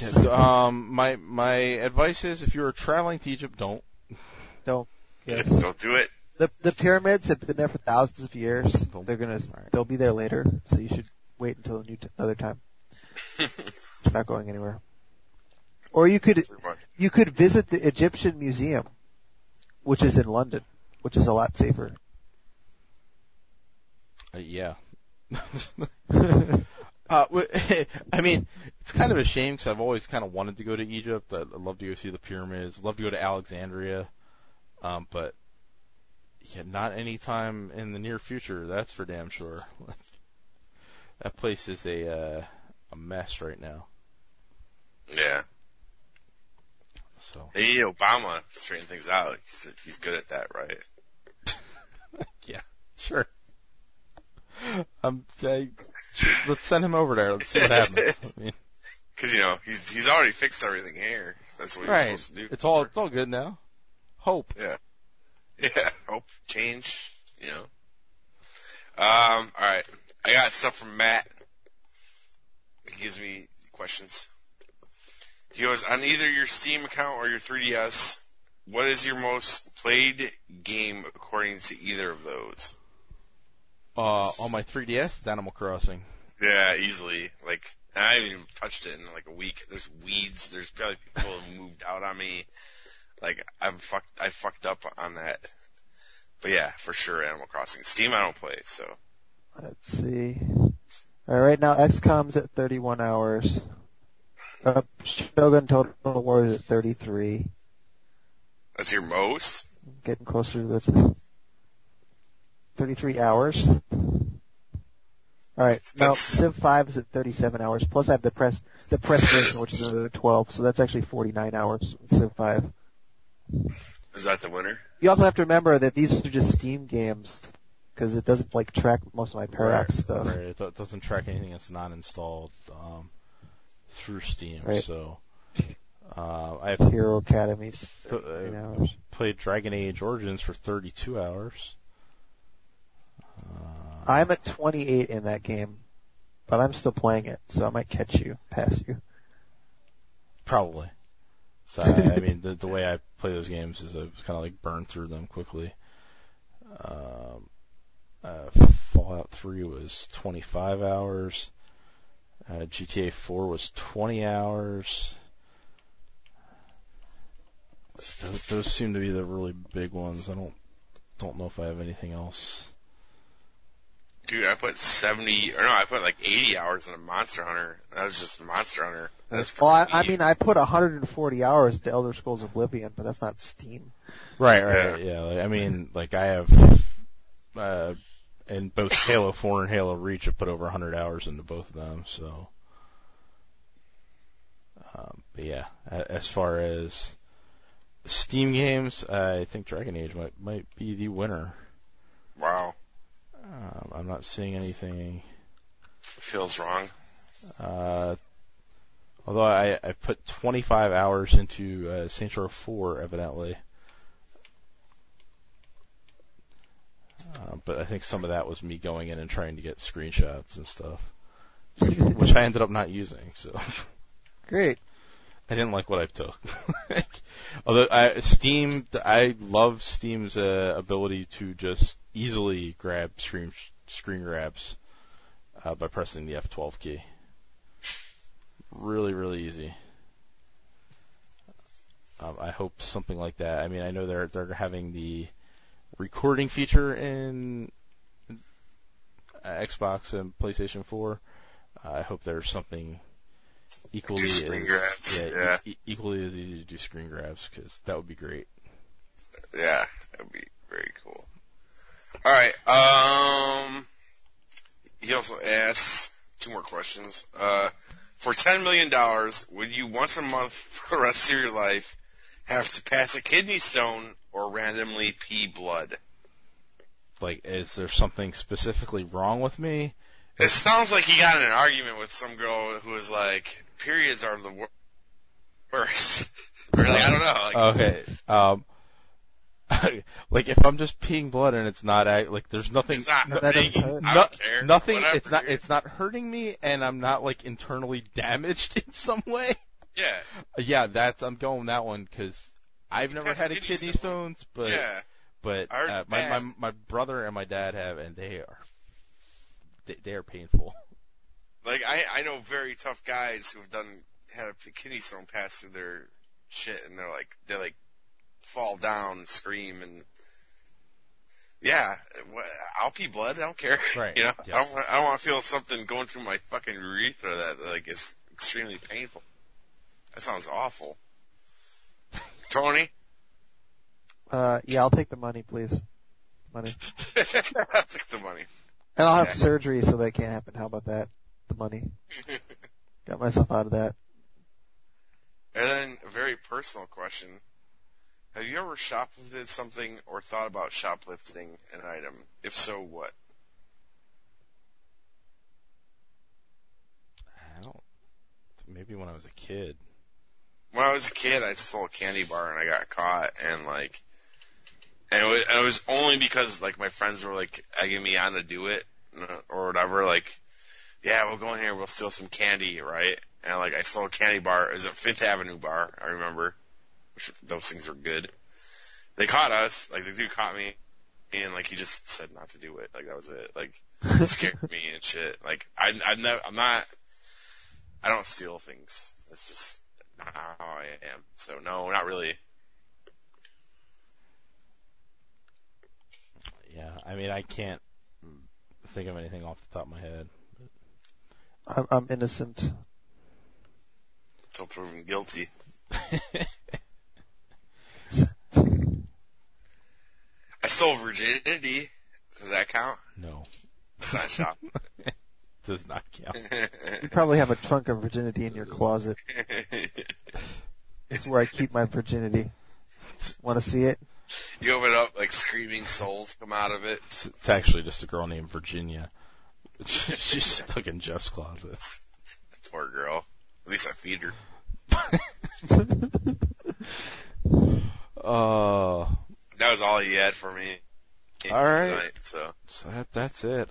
My advice is, if you're traveling to Egypt, don't.
Yes.
Don't do it.
The pyramids have been there for thousands of years. They'll be there later, so you should wait until another time. It's not going anywhere. Or you could visit the Egyptian Museum, which is in London, which is a lot safer.
Yeah. I mean, it's kind of a shame because I've always kind of wanted to go to Egypt. I'd love to go see the pyramids. I'd love to go to Alexandria. But yeah, not anytime in the near future. That's for damn sure. That place is a mess right now.
Yeah.
So.
Hey, Obama straightened things out. He's good at that, right?
Yeah, sure. Let's send him over there. Let's see what happens. I mean,
because he's already fixed everything here. That's what you're supposed to do.
It's all good now. Hope.
Yeah. Hope, change. All right. I got stuff from Matt. He gives me questions. He goes, on either your Steam account or your 3DS, what is your most played game according to either of those?
On my 3DS, it's Animal Crossing.
Yeah, easily. I haven't even touched it in a week. There's weeds. There's probably people who moved out on me. I fucked up on that. But yeah, for sure, Animal Crossing. Steam, I don't play, so.
Let's see. All right, right now XCOM's at 31 hours. Shogun Total War is at 33.
That's your most?
Getting closer to this. 33 hours. Alright, now Civ 5 is at 37 hours, plus I have the press version, which is another 12, so that's actually 49 hours in Civ 5.
Is that the winner?
You also have to remember that these are just Steam games, because it doesn't track most of my Paradox stuff.
Right, it doesn't track anything that's not installed through Steam,
right.
So I have
Hero Academy,
played Dragon Age Origins for 32 hours.
I'm at 28 in that game, but I'm still playing it, so I might pass you.
Probably. So I mean, the way I play those games is I kind of burn through them quickly. Fallout 3 was 25 hours. GTA 4 was 20 hours. Those seem to be the really big ones. I don't know if I have anything else.
Dude, I put 80 hours in a Monster Hunter. That was just Monster Hunter.
I put 140 hours to Elder Scrolls Oblivion, but that's not Steam.
Right. Yeah. I have, in both Halo 4 and Halo Reach, I put over 100 hours into both of them, so. But yeah, as far as Steam games, I think Dragon Age might be the winner.
Wow.
I'm not seeing anything.
Feels wrong.
Although I put 25 hours into Saints Row 4, evidently. But I think some of that was me going in and trying to get screenshots and stuff, which I ended up not using. So
great.
I didn't like what I took. Although I love Steam's ability to just easily grab screen grabs by pressing the F12 key. Really, really easy. I hope something like that. I mean, I know they're having the recording feature in Xbox and PlayStation 4. I hope there's something equally equally as easy to do screen grabs, because that would be great.
Yeah, that would be very cool. All right. He also asks 2 more questions. For $10 million, would you once a month for the rest of your life have to pass a kidney stone or randomly pee blood?
Is there something specifically wrong with me?
It sounds like he got in an argument with some girl who was like, periods are the worst. Or I don't know.
Okay. If I'm just peeing blood and it's not there's nothing.
It's not hurting. I don't care.
Nothing.
Whatever.
It's not hurting me, and I'm not internally damaged in some way.
Yeah.
Yeah, I'm going that one because I've never had a kidney stones, but
yeah.
But my brother and my dad have, and they are painful.
I know very tough guys who've had a kidney stone pass through their shit, and they fall down and scream, and Yeah, I'll pee blood. I don't care.
Right.
You know,
Yes.
I don't want to feel something going through my fucking urethra that like is extremely painful. That sounds awful. Tony,
Yeah, I'll take the money, please. Money.
I'll take the money.
And I'll have
Okay.
surgery so that can't happen. How about that? The money. Got myself out of that.
And then a very personal question: have you ever shoplifted something or thought about shoplifting an item? If so, what?
I don't. Maybe when I was a kid.
When I was a kid, I stole a candy bar and I got caught, and it was only because like my friends were like egging me on to do it or whatever. Like, yeah, we'll go in here, we'll steal some candy, right? And like I stole a candy bar. It was a Fifth Avenue bar, I remember. Which those things were good. They caught us, like the dude caught me, and like he just said not to do it. Like that was it. Like it scared me and shit. Like I don't steal things. It's just not how I am. So no, not really.
Yeah, I mean, I can't think of anything off the top of my head.
I'm innocent.
Until proven guilty. I stole virginity. Does that count?
No,
It's not shop.
does not count.
You probably have a trunk of virginity in your closet. This is where I keep my virginity. Want to see it?
You open it up, like screaming souls come out of it.
It's actually just a girl named Virginia. She's stuck in Jeff's closet.
Poor girl. At least I feed her. That was all he had for me.
All right.
Tonight, so.
That's it.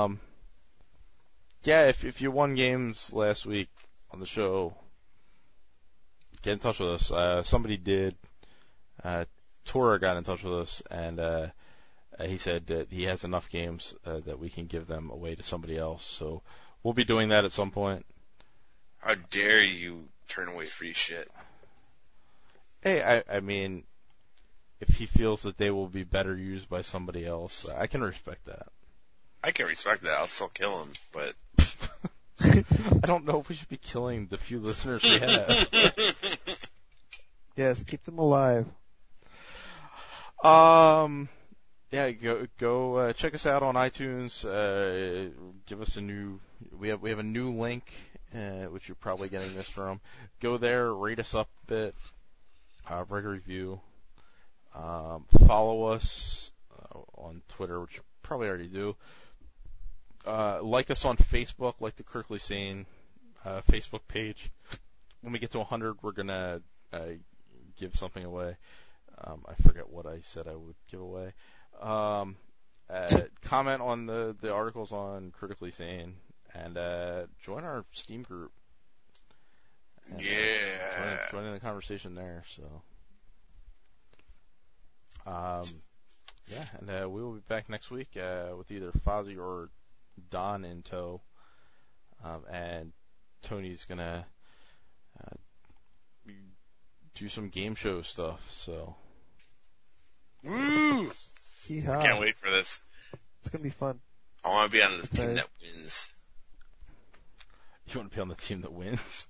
Yeah, if you won games last week on the show, get in touch with us. Somebody did. Tora got in touch with us, and he said that he has enough games that we can give them away to somebody else. So we'll be doing that at some point.
How dare you turn away free shit?
Hey, I mean, if he feels that they will be better used by somebody else, I can respect that.
I can respect that. I'll still kill him, but.
I don't know if we should be killing the few listeners we have.
Yes, keep them alive.
Yeah, go check us out on iTunes. Give us we have a new link, which you're probably getting this from. Go there, rate us up a bit, write a review. Follow us on Twitter, which you probably already do. Like us on Facebook, like the Kirkley Sane Facebook page. When we get to 100, we're gonna give something away. I forget what I said I would give away. Comment on the articles on Critically Sane, and join our Steam group. And,
Yeah.
join in the conversation there. So, yeah, and we will be back next week with either Fozzie or Don in tow, and Tony's gonna do some game show stuff. So,
Woo!
Yeehaw.
Can't wait for this.
It's gonna be fun.
I want to be on the
Okay.
team that wins.
you want to be on the team that wins?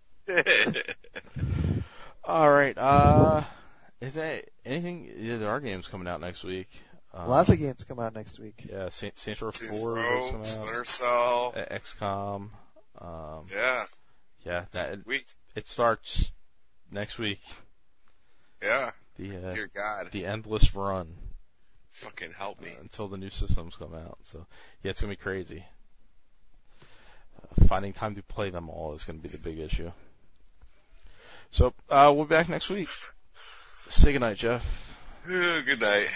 All right. Is there anything? Yeah, there are games coming out next week.
Lots of games come out next week.
Yeah, Saints Row 4
Saints
is
Row,
coming out.
Splinter Cell.
XCOM.
Yeah.
Yeah,
We.
it starts next week.
Yeah.
The
Dear God.
the endless run
Fucking help me.
until the new systems come out. So yeah, it's gonna be crazy. Finding time to play them all is gonna be the big issue. So we'll be back next week. Say goodnight, Jeff.
Good night.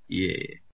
Yeah.